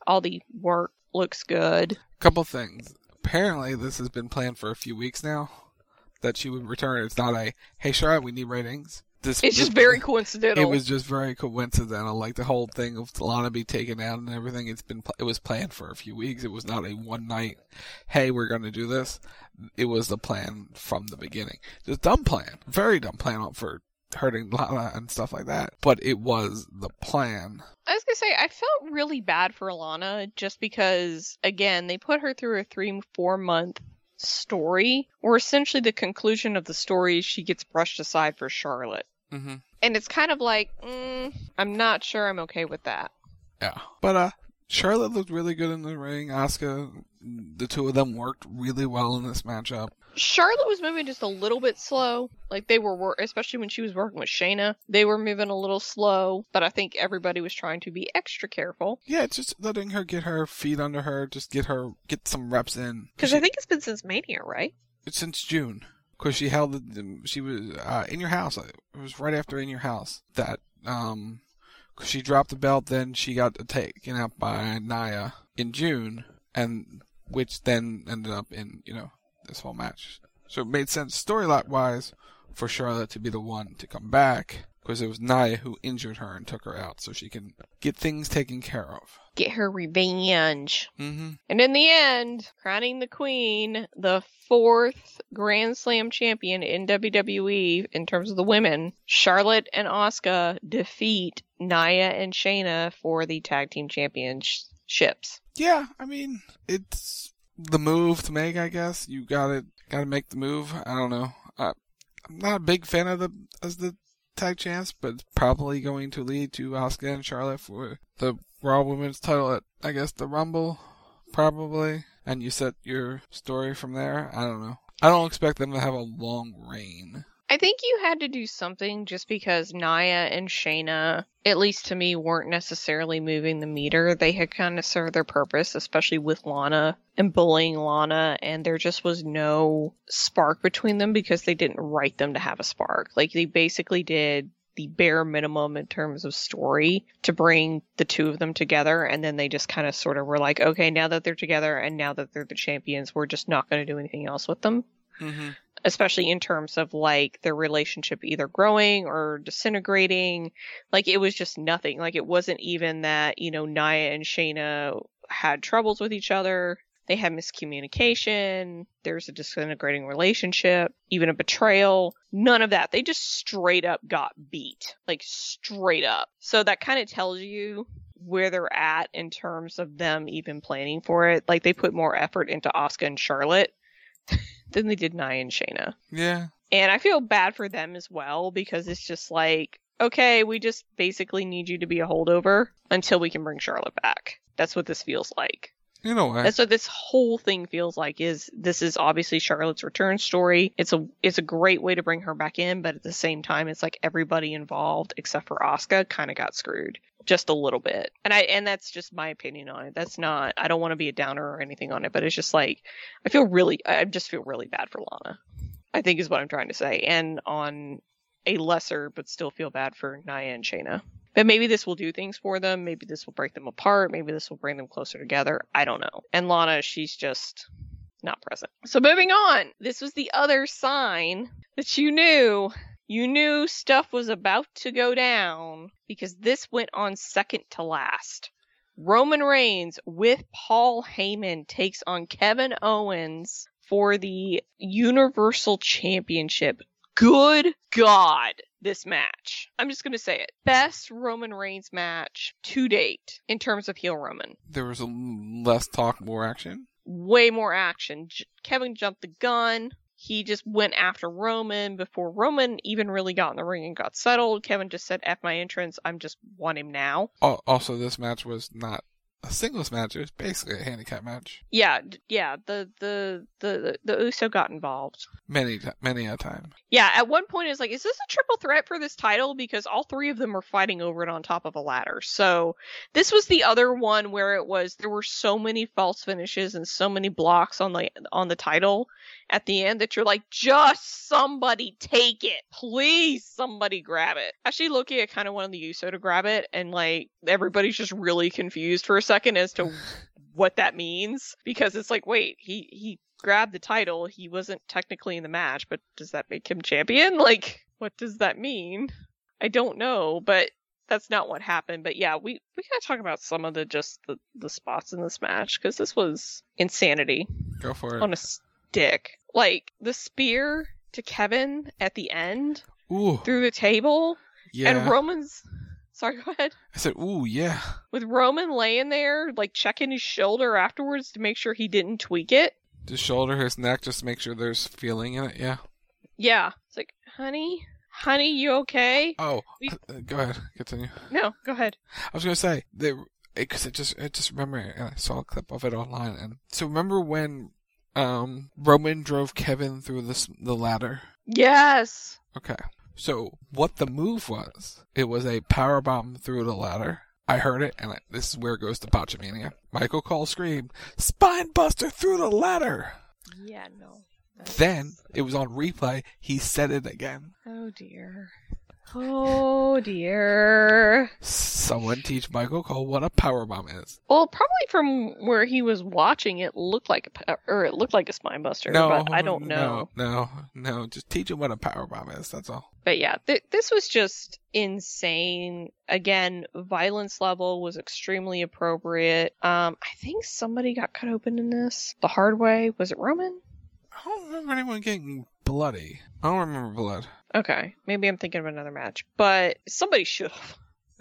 Speaker 7: all the work looks good.
Speaker 8: Couple things. Apparently, this has been planned for a few weeks now, that she would return. It's not a, hey, Charlotte, we need ratings. This,
Speaker 7: It's just
Speaker 8: this-
Speaker 7: very coincidental.
Speaker 8: It was just very coincidental. Like the whole thing of Lana be taken out and everything. It's been, it was planned for a few weeks. It was not a one night, hey, we're going to do this. It was the plan from the beginning. Just dumb plan. Very dumb plan for hurting Lana and stuff like that. But it was the plan.
Speaker 7: I was gonna say, I felt really bad for Alana just because, again, they put her through a three, four month story, where essentially the conclusion of the story is she gets brushed aside for Charlotte.
Speaker 8: Mm-hmm.
Speaker 7: And it's kind of like, mm, I'm not sure I'm okay with that.
Speaker 8: Yeah. But, uh, Charlotte looked really good in the ring. Asuka, the two of them worked really well in this matchup.
Speaker 7: Charlotte was moving just a little bit slow. Like, they were, wor- especially when she was working with Shayna, they were moving a little slow, but I think everybody was trying to be extra careful.
Speaker 8: Yeah, it's just letting her get her feet under her, just get her, get some reps in.
Speaker 7: Because
Speaker 8: She-
Speaker 7: I think it's been since Mania, right?
Speaker 8: It's since June. Because she held, the, she was, uh, In Your House. It was right after In Your House that, um, cause she dropped the belt, then she got taken out by Nia in June, and which then ended up in, you know, this whole match. So it made sense storyline wise for Charlotte to be the one to come back, because it was Nia who injured her and took her out, so she can get things taken care of.
Speaker 7: Get her revenge.
Speaker 8: Mm-hmm.
Speaker 7: And in the end, crowning the queen, the fourth Grand Slam champion in W W E in terms of the women, Charlotte and Asuka defeat Nia and Shayna for the tag team championships.
Speaker 8: Yeah, I mean, it's the move to make, I guess. You gotta, gotta make the move. I don't know. Uh, I'm not a big fan of the, as the tag champs, but it's probably going to lead to Asuka and Charlotte for the Raw Women's title at, I guess, the Rumble, probably. And you set your story from there. I don't know. I don't expect them to have a long reign.
Speaker 7: I think you had to do something just because Nia and Shayna, at least to me, weren't necessarily moving the meter. They had kind of served their purpose, especially with Lana and bullying Lana, and there just was no spark between them because they didn't write them to have a spark. Like, they basically did the bare minimum in terms of story to bring the two of them together, and then they just kind of sort of were like, okay, now that they're together and now that they're the champions, we're just not going to do anything else with them.
Speaker 8: Mm-hmm.
Speaker 7: Especially in terms of, like, their relationship either growing or disintegrating. Like, it was just nothing. Like, it wasn't even that, you know, Nia and Shayna had troubles with each other. They had miscommunication. There's a disintegrating relationship, even a betrayal. None of that. They just straight up got beat. Like, straight up. So that kind of tells you where they're at in terms of them even planning for it. Like, they put more effort into Asuka and Charlotte than they did Nia and Shayna.
Speaker 8: Yeah.
Speaker 7: And I feel bad for them as well, because it's just like, okay, we just basically need you to be a holdover until we can bring Charlotte back. That's what this feels like.
Speaker 8: In a way.
Speaker 7: That's what this whole thing feels like. Is this is obviously Charlotte's return story. It's a it's a great way to bring her back in, but at the same time, it's like everybody involved except for Asuka kind of got screwed just a little bit. And I and that's just my opinion on it. That's not. I don't want to be a downer or anything on it, but it's just like I feel really. I just feel really bad for Lana, I think is what I'm trying to say, and on a lesser but still feel bad for Nia and Shayna. But maybe this will do things for them. Maybe this will break them apart. Maybe this will bring them closer together. I don't know. And Lana, she's just not present. So moving on. This was the other sign that you knew. You knew stuff was about to go down because this went on second to last. Roman Reigns with Paul Heyman takes on Kevin Owens for the Universal Championship. Good God, this match. I'm just going to say it. Best Roman Reigns match to date in terms of heel Roman.
Speaker 8: There was a less talk, more action.
Speaker 7: Way more action. J- Kevin jumped the gun. He just went after Roman before Roman even really got in the ring and got settled. Kevin just said, F my entrance, I'm just want him now.
Speaker 8: Al- Also, this match was not a singles match. It was basically a handicap match.
Speaker 7: Yeah, d- yeah, the, the, the, the Uso got involved.
Speaker 8: Many, ti- many a time.
Speaker 7: Yeah, at one point it's like, is this a triple threat for this title? Because all three of them were fighting over it on top of a ladder. So this was the other one where it was, there were so many false finishes and so many blocks on the on the title at the end that you're like, just somebody take it. Please, somebody grab it. Actually, Loki, I kind of wanted the Uso to grab it, and like, everybody's just really confused for a second. second as to what that means, because it's like, wait, he he grabbed the title, he wasn't technically in the match, but does that make him champion? Like, what does that mean? I don't know, but that's not what happened. But yeah, we we gotta talk about some of the just the the spots in this match, because this was insanity.
Speaker 8: Go for it.
Speaker 7: On a stick, like the spear to Kevin at the end.
Speaker 8: Ooh.
Speaker 7: Through the table.
Speaker 8: Yeah.
Speaker 7: And Roman's... Sorry, go ahead.
Speaker 8: I said, ooh, yeah.
Speaker 7: With Roman laying there, like, checking his shoulder afterwards to make sure he didn't tweak it.
Speaker 8: His shoulder, his neck, just to make sure there's feeling in it, yeah.
Speaker 7: Yeah. It's like, honey? Honey, you okay?
Speaker 8: Oh,
Speaker 7: we...
Speaker 8: uh, go ahead. Continue.
Speaker 7: No, go ahead.
Speaker 8: I was going to say, because I just, I just remember, and I saw a clip of it online. And so remember when um, Roman drove Kevin through this, the ladder?
Speaker 7: Yes.
Speaker 8: Okay. So, what the move was, it was a powerbomb through the ladder. I heard it, and I, this is where it goes to Botchamania. Michael Cole screamed, "Spine buster through the ladder!"
Speaker 7: Yeah, no.
Speaker 8: That's... Then, it was on replay, he said it again.
Speaker 7: Oh dear. Oh dear.
Speaker 8: Someone teach Michael Cole what a powerbomb is.
Speaker 7: Well, probably from where he was watching, it looked like a, or it looked like a spine buster,
Speaker 8: no,
Speaker 7: but I don't know.
Speaker 8: No, no, no. Just teach him what a powerbomb is, that's all.
Speaker 7: But yeah, th- this was just insane. Again, violence level was extremely appropriate. Um, I think somebody got cut open in this the hard way. Was it Roman?
Speaker 8: I don't remember anyone getting bloody. I don't remember blood.
Speaker 7: Okay, maybe I'm thinking of another match, but somebody should have.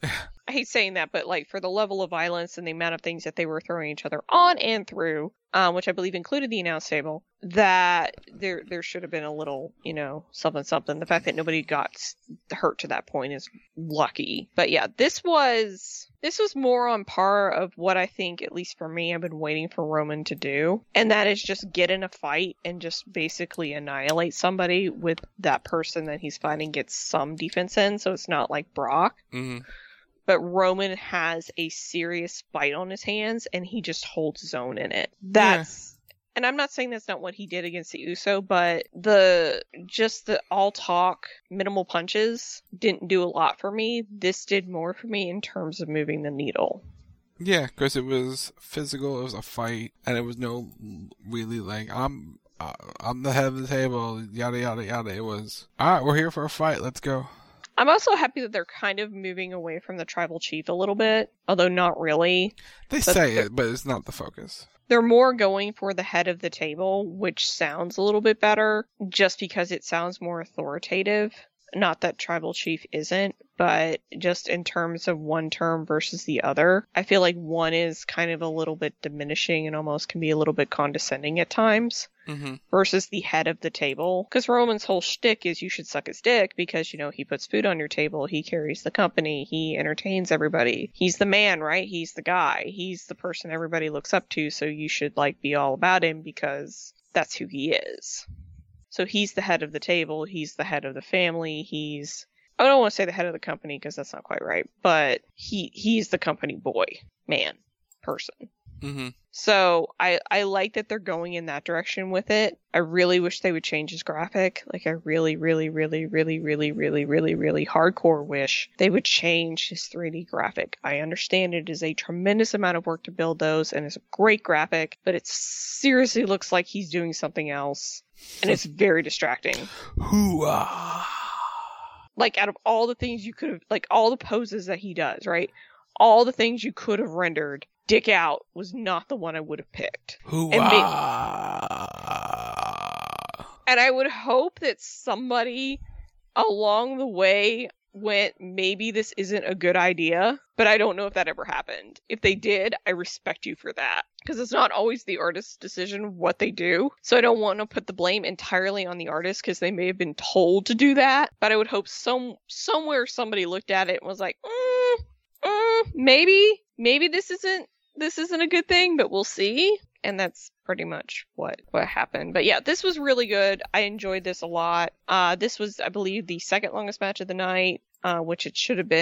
Speaker 7: I hate saying that, but like for the level of violence and the amount of things that they were throwing each other on and through, um, which I believe included the announce table, that there there should have been a little, you know, something something. The fact that nobody got hurt to that point is lucky. But yeah, this was this was more on par of what I think, at least for me, I've been waiting for Roman to do, and that is just get in a fight and just basically annihilate somebody with that person that he's fighting gets some defense in, so it's not like Brock.
Speaker 8: Mm-hmm.
Speaker 7: But Roman has a serious fight on his hands, and he just holds his own in it. That's, yeah. And I'm not saying that's not what he did against the Uso, but the just the all talk, minimal punches didn't do a lot for me. This did more for me in terms of moving the needle.
Speaker 8: Yeah, because it was physical, it was a fight, and it was no really like, I'm, uh, I'm the head of the table, yada, yada, yada. It was, all right, we're here for a fight, let's go.
Speaker 7: I'm also happy that they're kind of moving away from the tribal chief a little bit, although not really.
Speaker 8: They say it, but it's not the focus.
Speaker 7: They're more going for the head of the table, which sounds a little bit better, just because it sounds more authoritative. Not that tribal chief isn't, but just in terms of one term versus the other, I feel like one is kind of a little bit diminishing and almost can be a little bit condescending at times.
Speaker 8: Mm-hmm.
Speaker 7: Versus the head of the table. Because Roman's whole shtick is you should suck his dick because, you know, he puts food on your table, he carries the company, he entertains everybody. He's the man, right? He's the guy. He's the person everybody looks up to, so you should, like, be all about him because that's who he is. So he's the head of the table, he's the head of the family, he's... I don't want to say the head of the company because that's not quite right, but he he's the company boy, man, person.
Speaker 8: Mm-hmm.
Speaker 7: So I, I like that they're going in that direction with it. I really wish they would change his graphic. Like I really, really, really, really, really, really, really, really hardcore wish they would change his three D graphic. I understand it is a tremendous amount of work to build those and it's a great graphic, but it seriously looks like he's doing something else and it's very distracting.
Speaker 8: Hoo-ah.
Speaker 7: Like out of all the things you could have, like all the poses that he does, right? All the things you could have rendered, Dick Out was not the one I would have picked.
Speaker 8: And,
Speaker 7: and I would hope that somebody along the way went, maybe this isn't a good idea, but I don't know if that ever happened. If they did, I respect you for that. Because it's not always the artist's decision what they do. So I don't want to put the blame entirely on the artist because they may have been told to do that. But I would hope some somewhere somebody looked at it and was like, mm, mm, maybe, maybe this isn't this isn't a good thing, but we'll see. And that's pretty much what, what happened. But yeah, this was really good. I enjoyed this a lot. Uh, this was, I believe, the second longest match of the night, uh, which it should have been.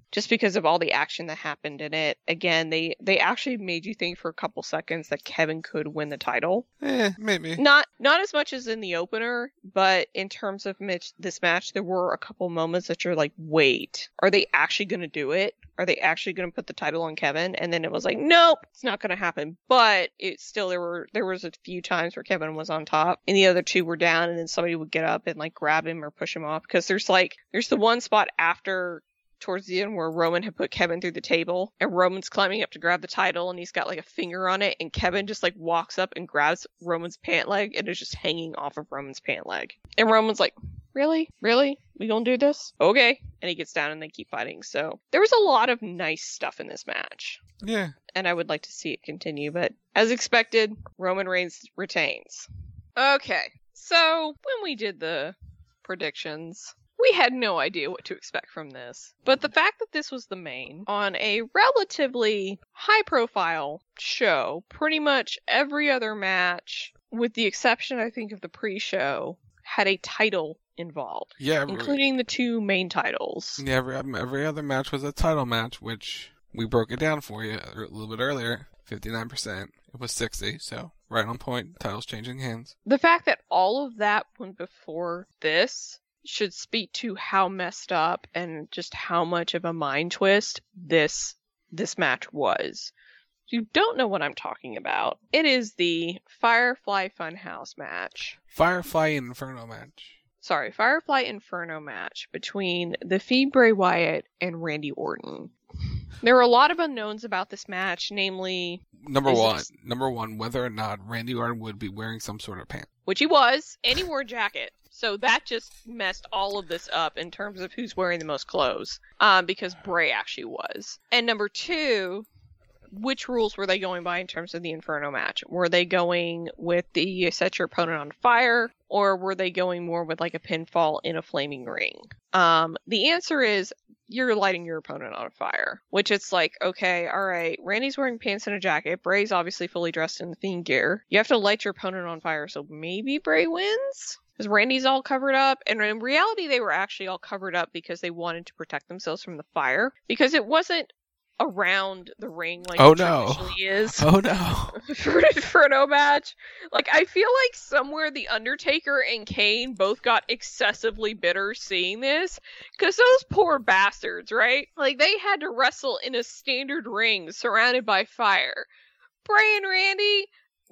Speaker 7: just because of all the action that happened in it. Again, they, they actually made you think for a couple seconds that Kevin could win the title.
Speaker 8: Eh, maybe.
Speaker 7: Not not as much as in the opener, but in terms of Mitch, this match, there were a couple moments that you're like, wait, are they actually going to do it? Are they actually going to put the title on Kevin? And then it was like, nope, it's not going to happen. But it still, there were there was a few times where Kevin was on top and the other two were down, and then somebody would get up and like grab him or push him off. Because there's like, there's the one spot after, towards the end, where Roman had put Kevin through the table, and Roman's climbing up to grab the title, and he's got like a finger on it, and Kevin just like walks up and grabs Roman's pant leg, and is just hanging off of Roman's pant leg. And Roman's like, really? Really? We gonna do this? Okay. And he gets down and they keep fighting. So there was a lot of nice stuff in this match.
Speaker 8: Yeah.
Speaker 7: And I would like to see it continue, but as expected, Roman Reigns retains. Okay. So when we did the predictions, we had no idea what to expect from this. But the fact that this was the main on a relatively high-profile show, pretty much every other match, with the exception, I think, of the pre-show, had a title involved.
Speaker 8: Yeah.
Speaker 7: Including the two main titles.
Speaker 8: Yeah, every, every other match was a title match, which we broke it down for you a little bit earlier. fifty-nine percent. It was sixty, so right on point. Titles changing hands.
Speaker 7: The fact that all of that went before this should speak to how messed up and just how much of a mind twist this this match was. If you don't know what I'm talking about, it is the Firefly Funhouse match.
Speaker 8: Firefly Inferno match.
Speaker 7: Sorry, Firefly Inferno match between The Fiend Bray Wyatt and Randy Orton. There were a lot of unknowns about this match, namely...
Speaker 8: Number one,
Speaker 7: this...
Speaker 8: number one, whether or not Randy Orton would be wearing some sort of pant.
Speaker 7: Which he was, and he wore a jacket. So that just messed all of this up in terms of who's wearing the most clothes, um, because Bray actually was. And number two, which rules were they going by in terms of the Inferno match? Were they going with the you set your opponent on fire, or were they going more with like a pinfall in a flaming ring? Um, the answer is you're lighting your opponent on fire, which it's like, okay, all right, Randy's wearing pants and a jacket. Bray's obviously fully dressed in the Fiend gear. You have to light your opponent on fire, so maybe Bray wins? Because Randy's all covered up, and in reality, they were actually all covered up because they wanted to protect themselves from the fire, because it wasn't around the ring like
Speaker 8: oh,
Speaker 7: it
Speaker 8: no.
Speaker 7: traditionally is.
Speaker 8: Oh no!
Speaker 7: For an Inferno match, like I feel like somewhere the Undertaker and Kane both got excessively bitter seeing this, because those poor bastards, right? Like they had to wrestle in a standard ring surrounded by fire. Bray and Randy.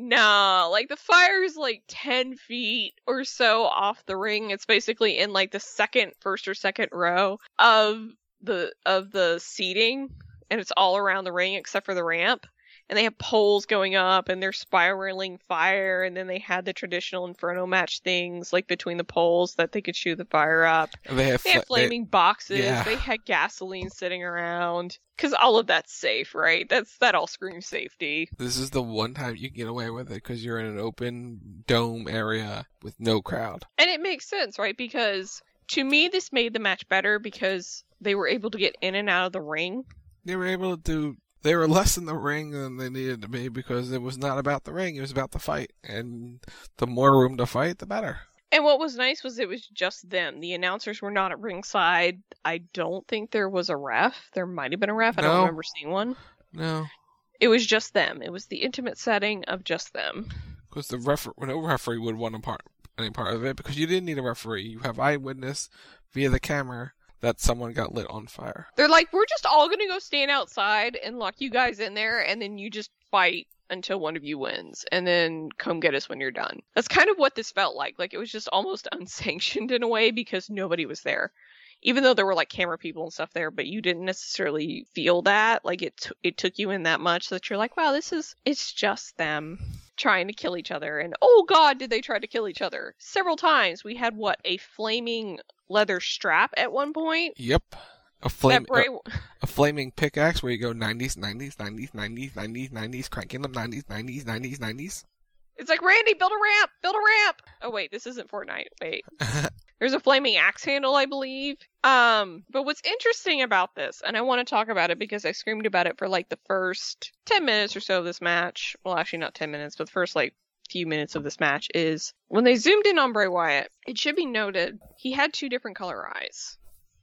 Speaker 7: Nah, like the fire is like ten feet or so off the ring. It's basically in like the second, first or second row of the of the seating, and it's all around the ring except for the ramp. And they have poles going up, and they're spiraling fire, and then they had the traditional Inferno match things, like between the poles that they could shoot the fire up.
Speaker 8: And they have,
Speaker 7: they had
Speaker 8: fl-
Speaker 7: flaming
Speaker 8: they,
Speaker 7: boxes,
Speaker 8: yeah.
Speaker 7: They had gasoline sitting around. Because all of that's safe, right? That's That all screams safety.
Speaker 8: This is the one time you can get away with it, because you're in an open dome area with no crowd.
Speaker 7: And it makes sense, right? Because to me, this made the match better because they were able to get in and out of the ring.
Speaker 8: They were able to do... They were less in the ring than they needed to be, because it was not about the ring, it was about the fight. And the more room to fight, the better.
Speaker 7: And what was nice was it was just them. The announcers were not at ringside. I don't think there was a ref. There might have been a ref. I
Speaker 8: No.
Speaker 7: don't remember seeing one.
Speaker 8: No.
Speaker 7: It was just them. It was the intimate setting of just them.
Speaker 8: Because the refer- no referee would want a part, any part of it, because you didn't need a referee. You have eyewitness via the camera that someone got lit on fire.
Speaker 7: They're like, we're just all going to go stand outside and lock you guys in there, and then you just fight until one of you wins, and then come get us when you're done. That's kind of what this felt like. Like, it was just almost unsanctioned in a way because nobody was there. Even though there were, like, camera people and stuff there, but you didn't necessarily feel that. Like, it, t- it took you in that much that you're like, wow, this is, it's just them trying to kill each other. And, oh, God, did they try to kill each other? Several times. We had, what, a flaming leather strap at one point?
Speaker 8: Yep. A flame,
Speaker 7: Bray...
Speaker 8: a, a flaming pickaxe where you go nineties, nineties, nineties, nineties, nineties, nineties, cranking up nineties, nineties, nineties, nineties.
Speaker 7: It's like, Randy, build a ramp! Build a ramp! Oh, wait, this isn't Fortnite. Wait. There's a flaming axe handle, I believe. Um, but what's interesting about this, and I want to talk about it because I screamed about it for like the first ten minutes or so of this match. Well, actually not ten minutes, but the first like few minutes of this match is when they zoomed in on Bray Wyatt, it should be noted he had two different color eyes.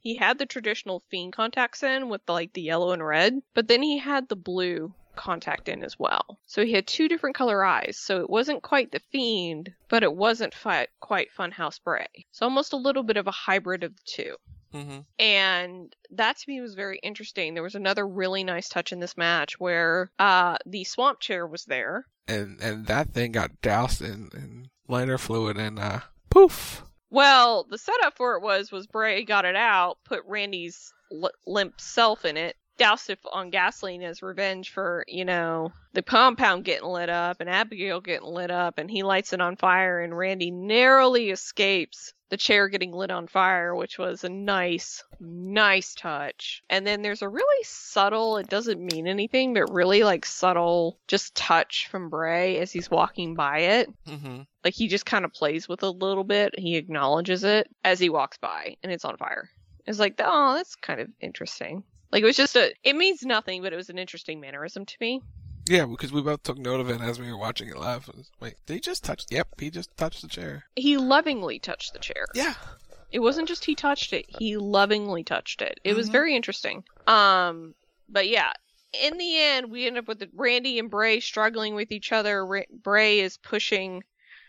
Speaker 7: He had the traditional Fiend contacts in with the, like the yellow and red, but then he had the blue contact in as well. So he had two different color eyes. So it wasn't quite the Fiend, but it wasn't fi- quite Funhouse Bray. So almost a little bit of a hybrid of the two.
Speaker 8: Mm-hmm.
Speaker 7: And that to me was very interesting. There was another really nice touch in this match where uh, the swamp chair was there.
Speaker 8: And and that thing got doused in, in lighter fluid and uh, poof.
Speaker 7: Well, the setup for it was was Bray got it out, put Randy's l- limp self in it, doused it on gasoline as revenge for, you know, the compound getting lit up and Abigail getting lit up, and he lights it on fire, and Randy narrowly escapes the chair getting lit on fire, which was a nice, nice touch. And then there's a really subtle, it doesn't mean anything, but really like subtle just touch from Bray as he's walking by it.
Speaker 8: Mm-hmm.
Speaker 7: Like he just kind of plays with it a little bit. He acknowledges it as he walks by, and it's on fire. It's like, oh, that's kind of interesting. Like it was just a, it means nothing, but it was an interesting mannerism to me.
Speaker 8: Yeah, because we both took note of it as we were watching it live. It was, Wait, did he just touch? Yep, he just touched the chair.
Speaker 7: He lovingly touched the chair.
Speaker 8: Yeah.
Speaker 7: It wasn't just he touched it. He lovingly touched it. It mm-hmm. was very interesting. Um, but yeah, in the end, we end up with Randy and Bray struggling with each other. Ra- Bray is pushing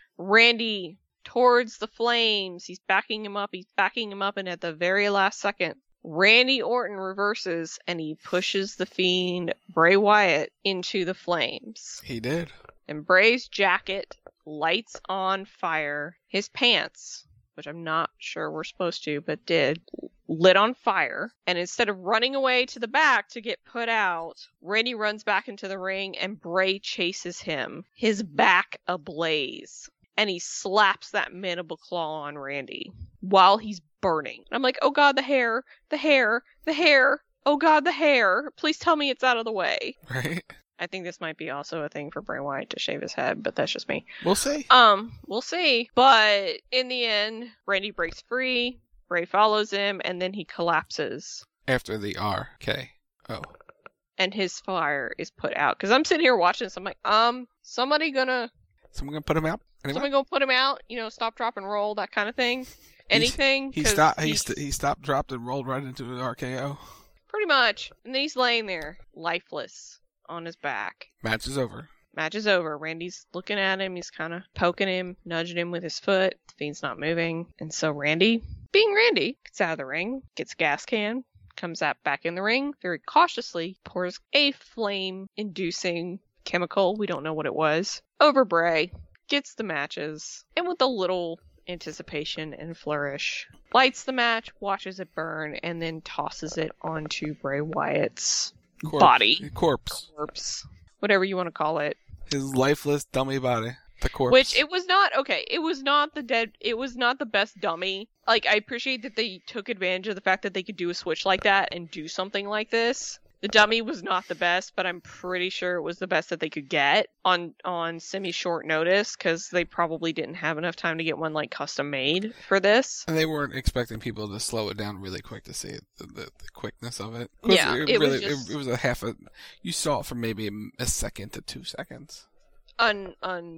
Speaker 7: Randy towards the flames. He's backing him up. He's backing him up, and at the very last second, Randy Orton reverses and he pushes the Fiend, Bray Wyatt, into the flames.
Speaker 8: He did.
Speaker 7: And Bray's jacket lights on fire. His pants, which I'm not sure we're supposed to, but did, lit on fire. And instead of running away to the back to get put out, Randy runs back into the ring and Bray chases him, his back ablaze. And he slaps that mandible claw on Randy while he's burning. I'm like, oh god, the hair, the hair, the hair, oh god, the hair. Please tell me it's out of the way.
Speaker 8: Right?
Speaker 7: I think this might be also a thing for Bray Wyatt to shave his head, but that's just me.
Speaker 8: We'll see.
Speaker 7: Um, we'll see. But in the end, Randy breaks free, Bray follows him, and then he collapses.
Speaker 8: After the R K O.
Speaker 7: And his fire is put out. Because I'm sitting here watching this, I'm like, um, somebody gonna...
Speaker 8: Someone gonna put him out? Anyway?
Speaker 7: Someone gonna put him out? You know, stop, drop, and roll, that kind of thing? Anything?
Speaker 8: He stopped. He, st- he stopped, dropped, and rolled right into the R K O.
Speaker 7: Pretty much. And then he's laying there, lifeless, on his back.
Speaker 8: Match is over.
Speaker 7: Match is over. Randy's looking at him. He's kind of poking him, nudging him with his foot. The Fiend's not moving. And so Randy, being Randy, gets out of the ring, gets a gas can, comes out back in the ring, very cautiously pours a flame-inducing chemical, we don't know what it was, over Bray, gets the matches, and with a little anticipation and flourish, lights the match, watches it burn, and then tosses it onto Bray Wyatt's
Speaker 8: Corpse.
Speaker 7: body.
Speaker 8: Corpse.
Speaker 7: Corpse. Whatever you want to call it.
Speaker 8: His lifeless dummy body. The corpse.
Speaker 7: Which, it was not, okay, it was not the dead, it was not the best dummy. Like, I appreciate that they took advantage of the fact that they could do a switch like that and do something like this. The dummy was not the best, but I'm pretty sure it was the best that they could get on, on semi-short notice, because they probably didn't have enough time to get one, like, custom-made for this.
Speaker 8: And they weren't expecting people to slow it down really quick to see it, the, the, the quickness of it.
Speaker 7: Yeah,
Speaker 8: it,
Speaker 7: it
Speaker 8: really,
Speaker 7: was just...
Speaker 8: it, it was a half a... You saw it for maybe a, a second to two seconds.
Speaker 7: Un,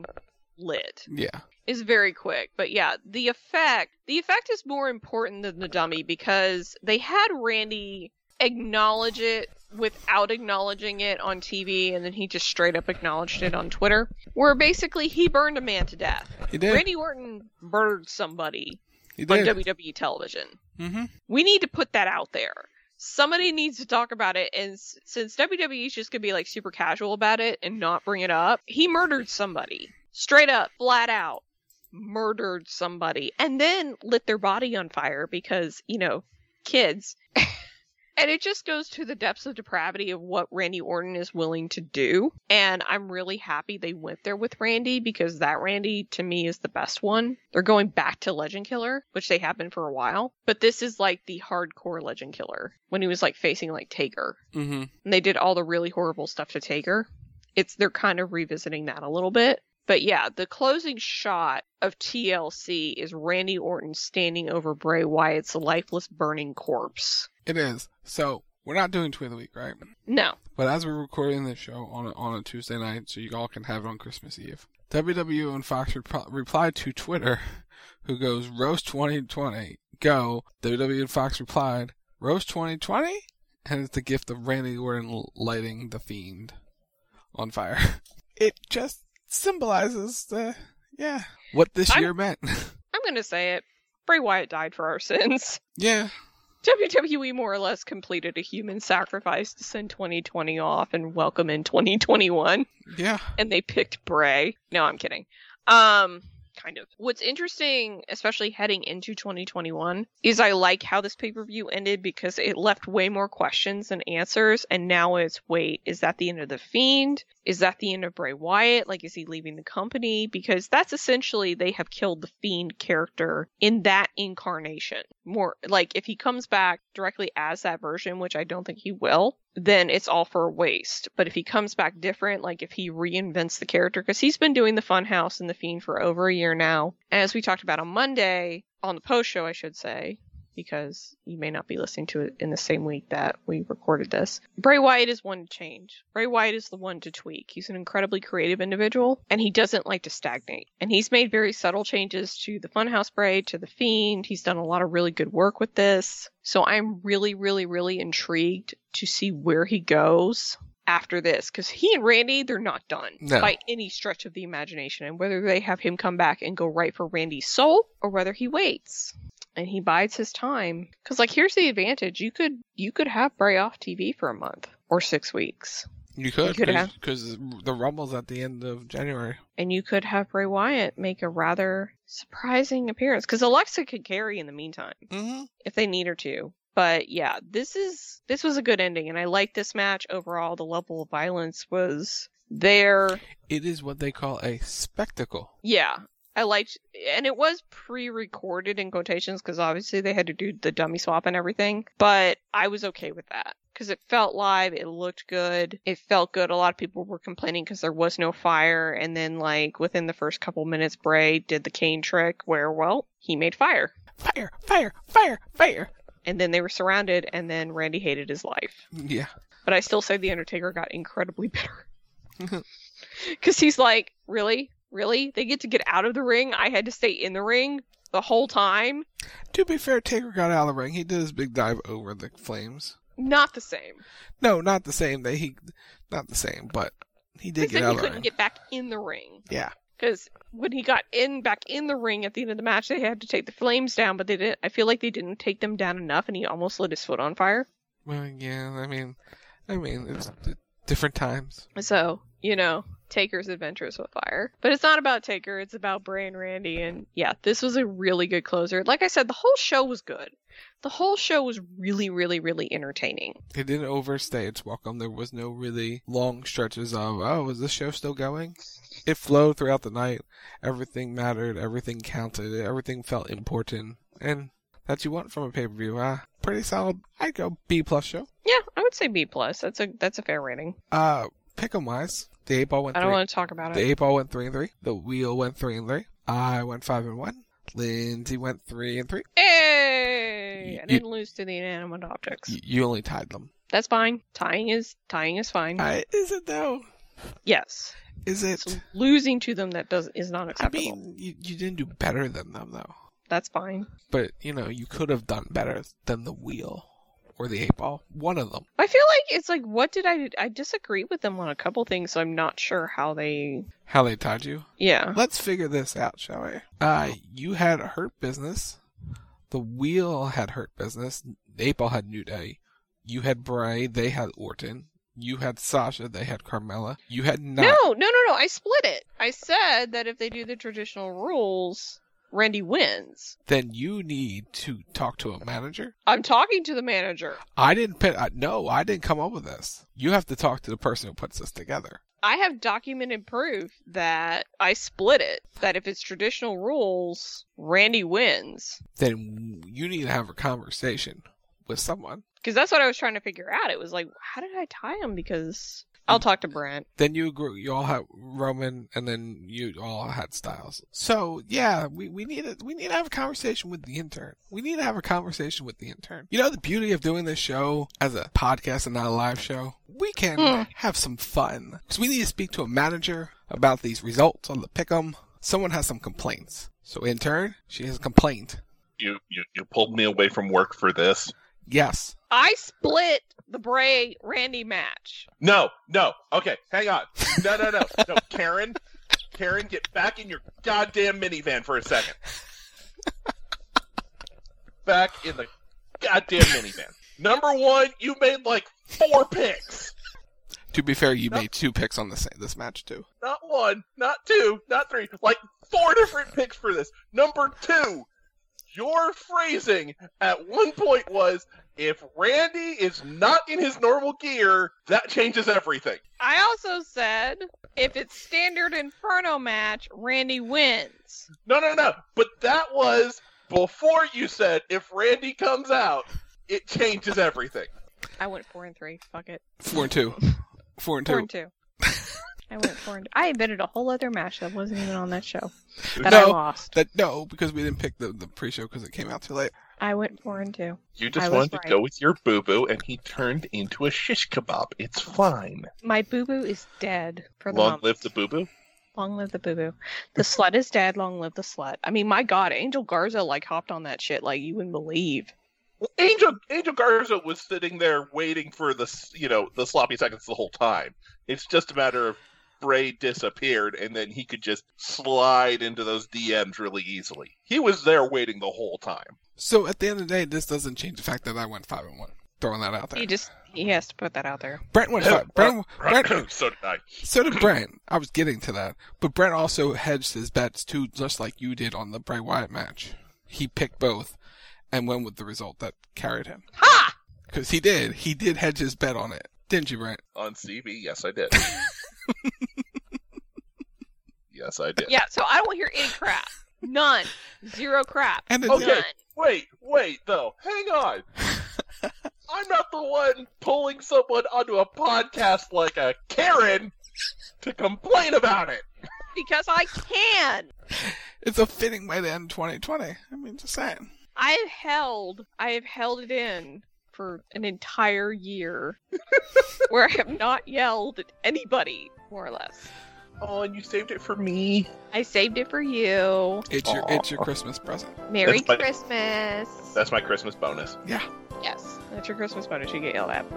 Speaker 7: unlit.
Speaker 8: Yeah.
Speaker 7: Is very quick, but yeah, the effect, the effect is more important than the dummy, because they had Randy acknowledge it without acknowledging it on T V, and then he just straight up acknowledged it on Twitter, where basically he burned a man to death.
Speaker 8: He did.
Speaker 7: Randy Orton murdered somebody
Speaker 8: he did.
Speaker 7: on W W E television.
Speaker 8: Mm-hmm.
Speaker 7: We need to put that out there. Somebody needs to talk about it, and s- since W W E is just gonna be like super casual about it and not bring it up, he murdered somebody. Straight up, flat out. Murdered somebody. And then lit their body on fire because, you know, kids. And it just goes to the depths of depravity of what Randy Orton is willing to do. And I'm really happy they went there with Randy, because that Randy, to me, is the best one. They're going back to Legend Killer, which they have been for a while. But this is like the hardcore Legend Killer, when he was like facing like Taker.
Speaker 8: Mm-hmm.
Speaker 7: And they did all the really horrible stuff to Taker. It's they're kind of revisiting that a little bit. But yeah, the closing shot of T L C is Randy Orton standing over Bray Wyatt's lifeless burning corpse.
Speaker 8: It is. So, we're not doing Tweet of the Week, right?
Speaker 7: No.
Speaker 8: But as we're recording this show on a, on a Tuesday night, so you all can have it on Christmas Eve, W W E and Fox rep- replied to Twitter, who goes, Roast twenty twenty, go, W W E and Fox replied, Rose twenty twenty? And it's the gift of Randy Orton lighting the Fiend on fire. It just symbolizes the, yeah, what this
Speaker 7: I'm,
Speaker 8: year meant.
Speaker 7: I'm going to say it. Bray Wyatt died for our sins.
Speaker 8: Yeah.
Speaker 7: W W E more or less completed a human sacrifice to send twenty twenty off and welcome in twenty twenty-one.
Speaker 8: Yeah.
Speaker 7: And they picked Bray. No, I'm kidding. Um... Kind of. What's interesting, especially heading into twenty twenty-one, is I like how this pay-per-view ended because it left way more questions than answers, and now it's, wait, is that the end of The Fiend? Is that the end of Bray Wyatt? Like, is he leaving the company? Because that's essentially, they have killed the Fiend character in that incarnation. More, like, if he comes back directly as that version, which I don't think he will, then it's all for a waste. But if he comes back different, like if he reinvents the character, because he's been doing the Funhouse and the Fiend for over a year now, and as we talked about on Monday, on the post show, I should say, because you may not be listening to it in the same week that we recorded this, Bray Wyatt is one to change. Bray Wyatt is the one to tweak. He's an incredibly creative individual, and he doesn't like to stagnate. And he's made very subtle changes to the Funhouse Bray, to the Fiend. He's done a lot of really good work with this. So I'm really, really, really intrigued to see where he goes after this, because he and Randy, they're not done
Speaker 8: no.
Speaker 7: by any stretch of the imagination. And whether they have him come back and go right for Randy's soul, or whether he waits and he bides his time. Because, like, here's the advantage. You could you could have Bray off T V for a month or six weeks.
Speaker 8: You could, because
Speaker 7: have...
Speaker 8: the Rumble's at the end of January.
Speaker 7: And you could have Bray Wyatt make a rather surprising appearance. Because Alexa could carry in the meantime,
Speaker 8: mm-hmm.
Speaker 7: if they need her to. But, yeah, this is this was a good ending. And I liked this match overall. The level of violence was there.
Speaker 8: It is what they call a spectacle.
Speaker 7: Yeah. I liked, and it was pre-recorded in quotations because obviously they had to do the dummy swap and everything, but I was okay with that because it felt live, it looked good, it felt good. A lot of people were complaining because there was no fire, and then like within the first couple minutes, Bray did the cane trick where, well, he made fire.
Speaker 8: Fire, fire, fire, fire.
Speaker 7: And then they were surrounded, and then Randy hated his life.
Speaker 8: Yeah.
Speaker 7: But I still say The Undertaker got incredibly bitter. Because he's like, really? Really? They get to get out of the ring? I had to stay in the ring the whole time?
Speaker 8: To be fair, Taker got out of the ring. He did his big dive over the flames.
Speaker 7: Not the same.
Speaker 8: No, not the same. They he, not the same, but he did
Speaker 7: but
Speaker 8: get out of the ring.
Speaker 7: He couldn't get back in the ring.
Speaker 8: Yeah.
Speaker 7: Because when he got in back in the ring at the end of the match, they had to take the flames down, but they didn't. I feel like they didn't take them down enough, and he almost lit his foot on fire.
Speaker 8: Well, yeah. I mean, I mean, it's different times.
Speaker 7: So, you know, Taker's adventures with fire. But it's not about Taker, it's about Bray and Randy, and yeah, this was a really good closer. Like I said, the whole show was good. The whole show was really, really, really entertaining.
Speaker 8: It didn't overstay its welcome. There was no really long stretches of, oh, is this show still going? It flowed throughout the night. Everything mattered. Everything counted. Everything felt important. And that's what you want from a pay-per-view. Uh, pretty solid. I'd go B plus show.
Speaker 7: Yeah, I would say B plus. That's a that's a fair rating.
Speaker 8: Uh, pick'em wise, the eight ball went.
Speaker 7: I don't
Speaker 8: three.
Speaker 7: want to talk about
Speaker 8: the
Speaker 7: it.
Speaker 8: The eight ball went three and three. The wheel went three and three. I went five and one. Lindsay went three and three.
Speaker 7: Hey!
Speaker 8: You,
Speaker 7: I didn't lose to the inanimate objects.
Speaker 8: You, you only tied them.
Speaker 7: That's fine. Tying is tying is fine.
Speaker 8: I, is it though?
Speaker 7: Yes.
Speaker 8: Is it?
Speaker 7: So losing to them that does is not acceptable.
Speaker 8: I mean, you, you didn't do better than them though.
Speaker 7: That's fine.
Speaker 8: But you know, you could have done better than the wheel or the eight ball. One of them.
Speaker 7: I feel like it's like, what did I? I disagree with them on a couple things, so I'm not sure how they.
Speaker 8: How they tied you?
Speaker 7: Yeah.
Speaker 8: Let's figure this out, shall we? Uh, you had Hurt Business. The wheel had Hurt Business. The eight ball had New Day. You had Bray. They had Orton. You had Sasha. They had Carmella. You had not.
Speaker 7: No, no, no, no. I split it. I said that if they do the traditional rules, Randy wins.
Speaker 8: Then you need to talk to a manager.
Speaker 7: I'm talking to the manager.
Speaker 8: I didn't put. I, no, I didn't come up with this. You have to talk to the person who puts this together.
Speaker 7: I have documented proof that I split it. That if it's traditional rules, Randy wins.
Speaker 8: Then you need to have a conversation with someone.
Speaker 7: Because that's what I was trying to figure out. It was like, how did I tie him? Because I'll talk to Brent.
Speaker 8: Then you agree, you all had Roman, and then you all had Styles. So yeah, we, we need to, we need to have a conversation with the intern. We need to have a conversation with the intern. You know the beauty of doing this show as a podcast and not a live show? We can mm. have some fun. Because we need to speak to a manager about these results on the pick'em. Someone has some complaints. So intern, she has a complaint
Speaker 9: you, you, you pulled me away from work for this.
Speaker 8: Yes.
Speaker 7: I split the Bray Randy match.
Speaker 9: No, no. Okay, hang on. No, no, no. No, Karen, Karen, get back in your goddamn minivan for a second. Back in the goddamn minivan. Number one, you made like four picks.
Speaker 8: To be fair, you
Speaker 9: no.
Speaker 8: made two picks on this this match too.
Speaker 9: Not one, not two, not three. Like four different picks for this. Number two, your phrasing at one point was, if Randy is not in his normal gear, that changes everything.
Speaker 7: I also said, if it's standard Inferno match, Randy wins.
Speaker 9: No, no, no. But that was before you said, if Randy comes out, it changes everything.
Speaker 7: I went four and three. Fuck it.
Speaker 8: Four and two. Four and two.
Speaker 7: Four and two. I went four and two. I invented a whole other match that wasn't even on that show. That
Speaker 8: no,
Speaker 7: I lost.
Speaker 8: That, no, because we didn't pick the, the pre-show because it came out too late.
Speaker 7: I went four and two.
Speaker 9: You just
Speaker 7: I
Speaker 9: wanted
Speaker 7: right.
Speaker 9: to go with your boo-boo, and he turned into a shish kebab. It's fine.
Speaker 7: My boo-boo is dead for the
Speaker 9: Long
Speaker 7: moment.
Speaker 9: live the boo-boo?
Speaker 7: Long live the boo-boo. The slut is dead. Long live the slut. I mean, my God, Angel Garza like hopped on that shit like you wouldn't believe.
Speaker 9: Well, Angel Angel Garza was sitting there waiting for the you know the sloppy seconds the whole time. It's just a matter of Bray disappeared, and then he could just slide into those D Ms really easily. He was there waiting the whole time.
Speaker 8: So at the end of the day, this doesn't change the fact that I went five and one. Throwing that out there.
Speaker 7: He just he has to put that out there.
Speaker 8: Brent went five. Brent, Brent,
Speaker 9: so did I.
Speaker 8: So did Brent. I was getting to that, but Brent also hedged his bets too, just like you did on the Bray Wyatt match. He picked both and went with the result that carried him.
Speaker 7: Ha!
Speaker 8: Because he did. He did hedge his bet on it, didn't you, Brent?
Speaker 9: On C B, yes, I did. Yes, I did.
Speaker 7: Yeah, so I don't hear any crap. None. Zero crap.
Speaker 8: And
Speaker 9: Okay,
Speaker 7: None.
Speaker 9: wait, wait, though. Hang on. I'm not the one pulling someone onto a podcast like a Karen to complain about it.
Speaker 7: Because I can.
Speaker 8: It's a fitting way to end twenty twenty. I mean, just saying.
Speaker 7: I have held, I have held it in for an entire year where I have not yelled at anybody, more or less.
Speaker 9: Oh, and you saved it for me.
Speaker 7: I saved it for you.
Speaker 8: It's your it's your Christmas present.
Speaker 7: Merry
Speaker 9: That's my-
Speaker 7: Christmas.
Speaker 9: That's my Christmas bonus.
Speaker 8: Yeah.
Speaker 7: Yes, that's your Christmas bonus. You get yelled at.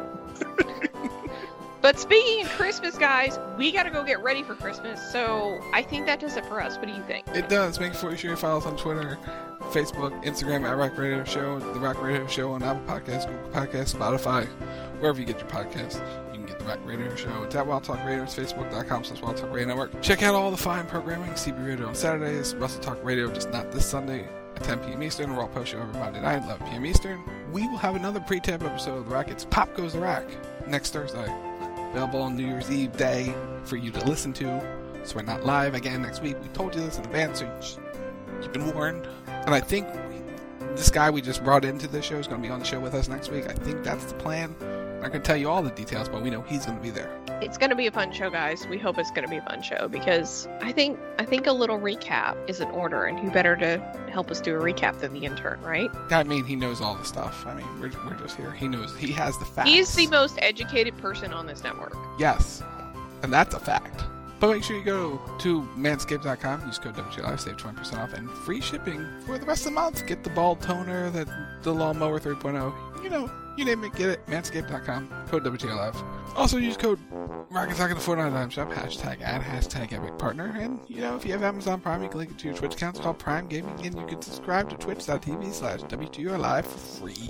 Speaker 7: But speaking of Christmas, guys, we gotta go get ready for Christmas. So I think that does it for us. What do you think?
Speaker 8: It does. Make sure you follow us on Twitter, Facebook, Instagram at Rock Radio Show, The Rock Radio Show on Apple Podcasts, Google Podcasts, Spotify, wherever you get your podcasts. You can get The Rock Radio Show. It's at Wild Talk Radio. It's Facebook.com slash Wild Talk Radio Network. Check out all the fine programming. C B Radio on Saturdays, Russell Talk Radio, just not this Sunday at ten p.m. Eastern. Raw Post Show every Monday night, eleven p.m. Eastern. We will have another pre-tape episode of The Rock. It's Pop Goes the Rock next Thursday. Available on New Year's Eve day for you to listen to. So we're not live again next week. We told you this in advance, so you've been warned. And I think this guy we just brought into this show is going to be on the show with us next week. I think that's the plan. I'm not going to tell you all the details, but we know he's going to be there.
Speaker 7: It's going to be a fun show, guys. We hope it's going to be a fun show because I think I think a little recap is in order, and who better to help us do a recap than the intern, right?
Speaker 8: I mean, he knows all the stuff. I mean, we're, we're just here. He knows. He has the facts.
Speaker 7: He's the most educated person on this network.
Speaker 8: Yes, and that's a fact. But make sure you go to manscaped dot com, use code W T L Live, save twenty percent off, and free shipping for the rest of the month. Get the ball toner, the, the lawnmower three point oh. You know, you name it, get it. manscaped dot com, code W T L Live. Also use code Rocket Socket the Fortnite Item Shop, hashtag ad, hashtag Epic Partner. And, you know, if you have Amazon Prime, you can link it to your Twitch account. It's called Prime Gaming, and you can subscribe to twitch.tv slash W2R Live for free.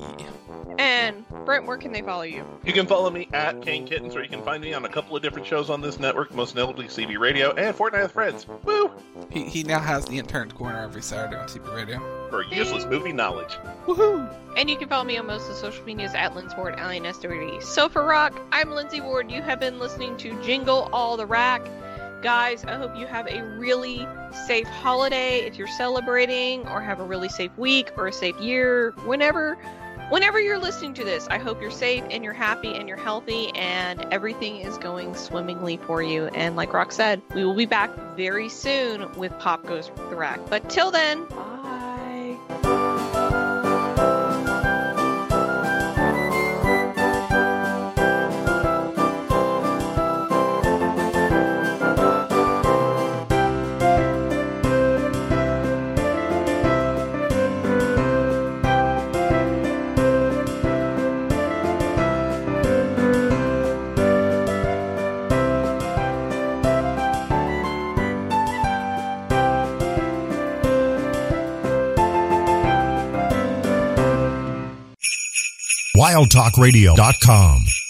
Speaker 7: And, Brent, where can they follow you?
Speaker 9: You can follow me at Kane Kittens, or you can find me on a couple of different shows on this network, most notably C B Radio and Fortnite with Friends. Woo!
Speaker 8: He he now has the Intern's Corner every Saturday on C B Radio.
Speaker 9: For useless movie knowledge.
Speaker 8: Woohoo!
Speaker 7: And you can follow me on most of the social medias at Lindsay Ward, L I N S W D. So for Rock, I'm Lindsay Ward. You have been listening to Jingle All the Rack. Guys, I hope you have a really safe holiday if you're celebrating, or have a really safe week or a safe year. Whenever, whenever you're listening to this, I hope you're safe and you're happy and you're healthy and everything is going swimmingly for you. And like Rock said, we will be back very soon with Pop Goes the Rack. But till then, bye.
Speaker 1: wild talk radio dot com.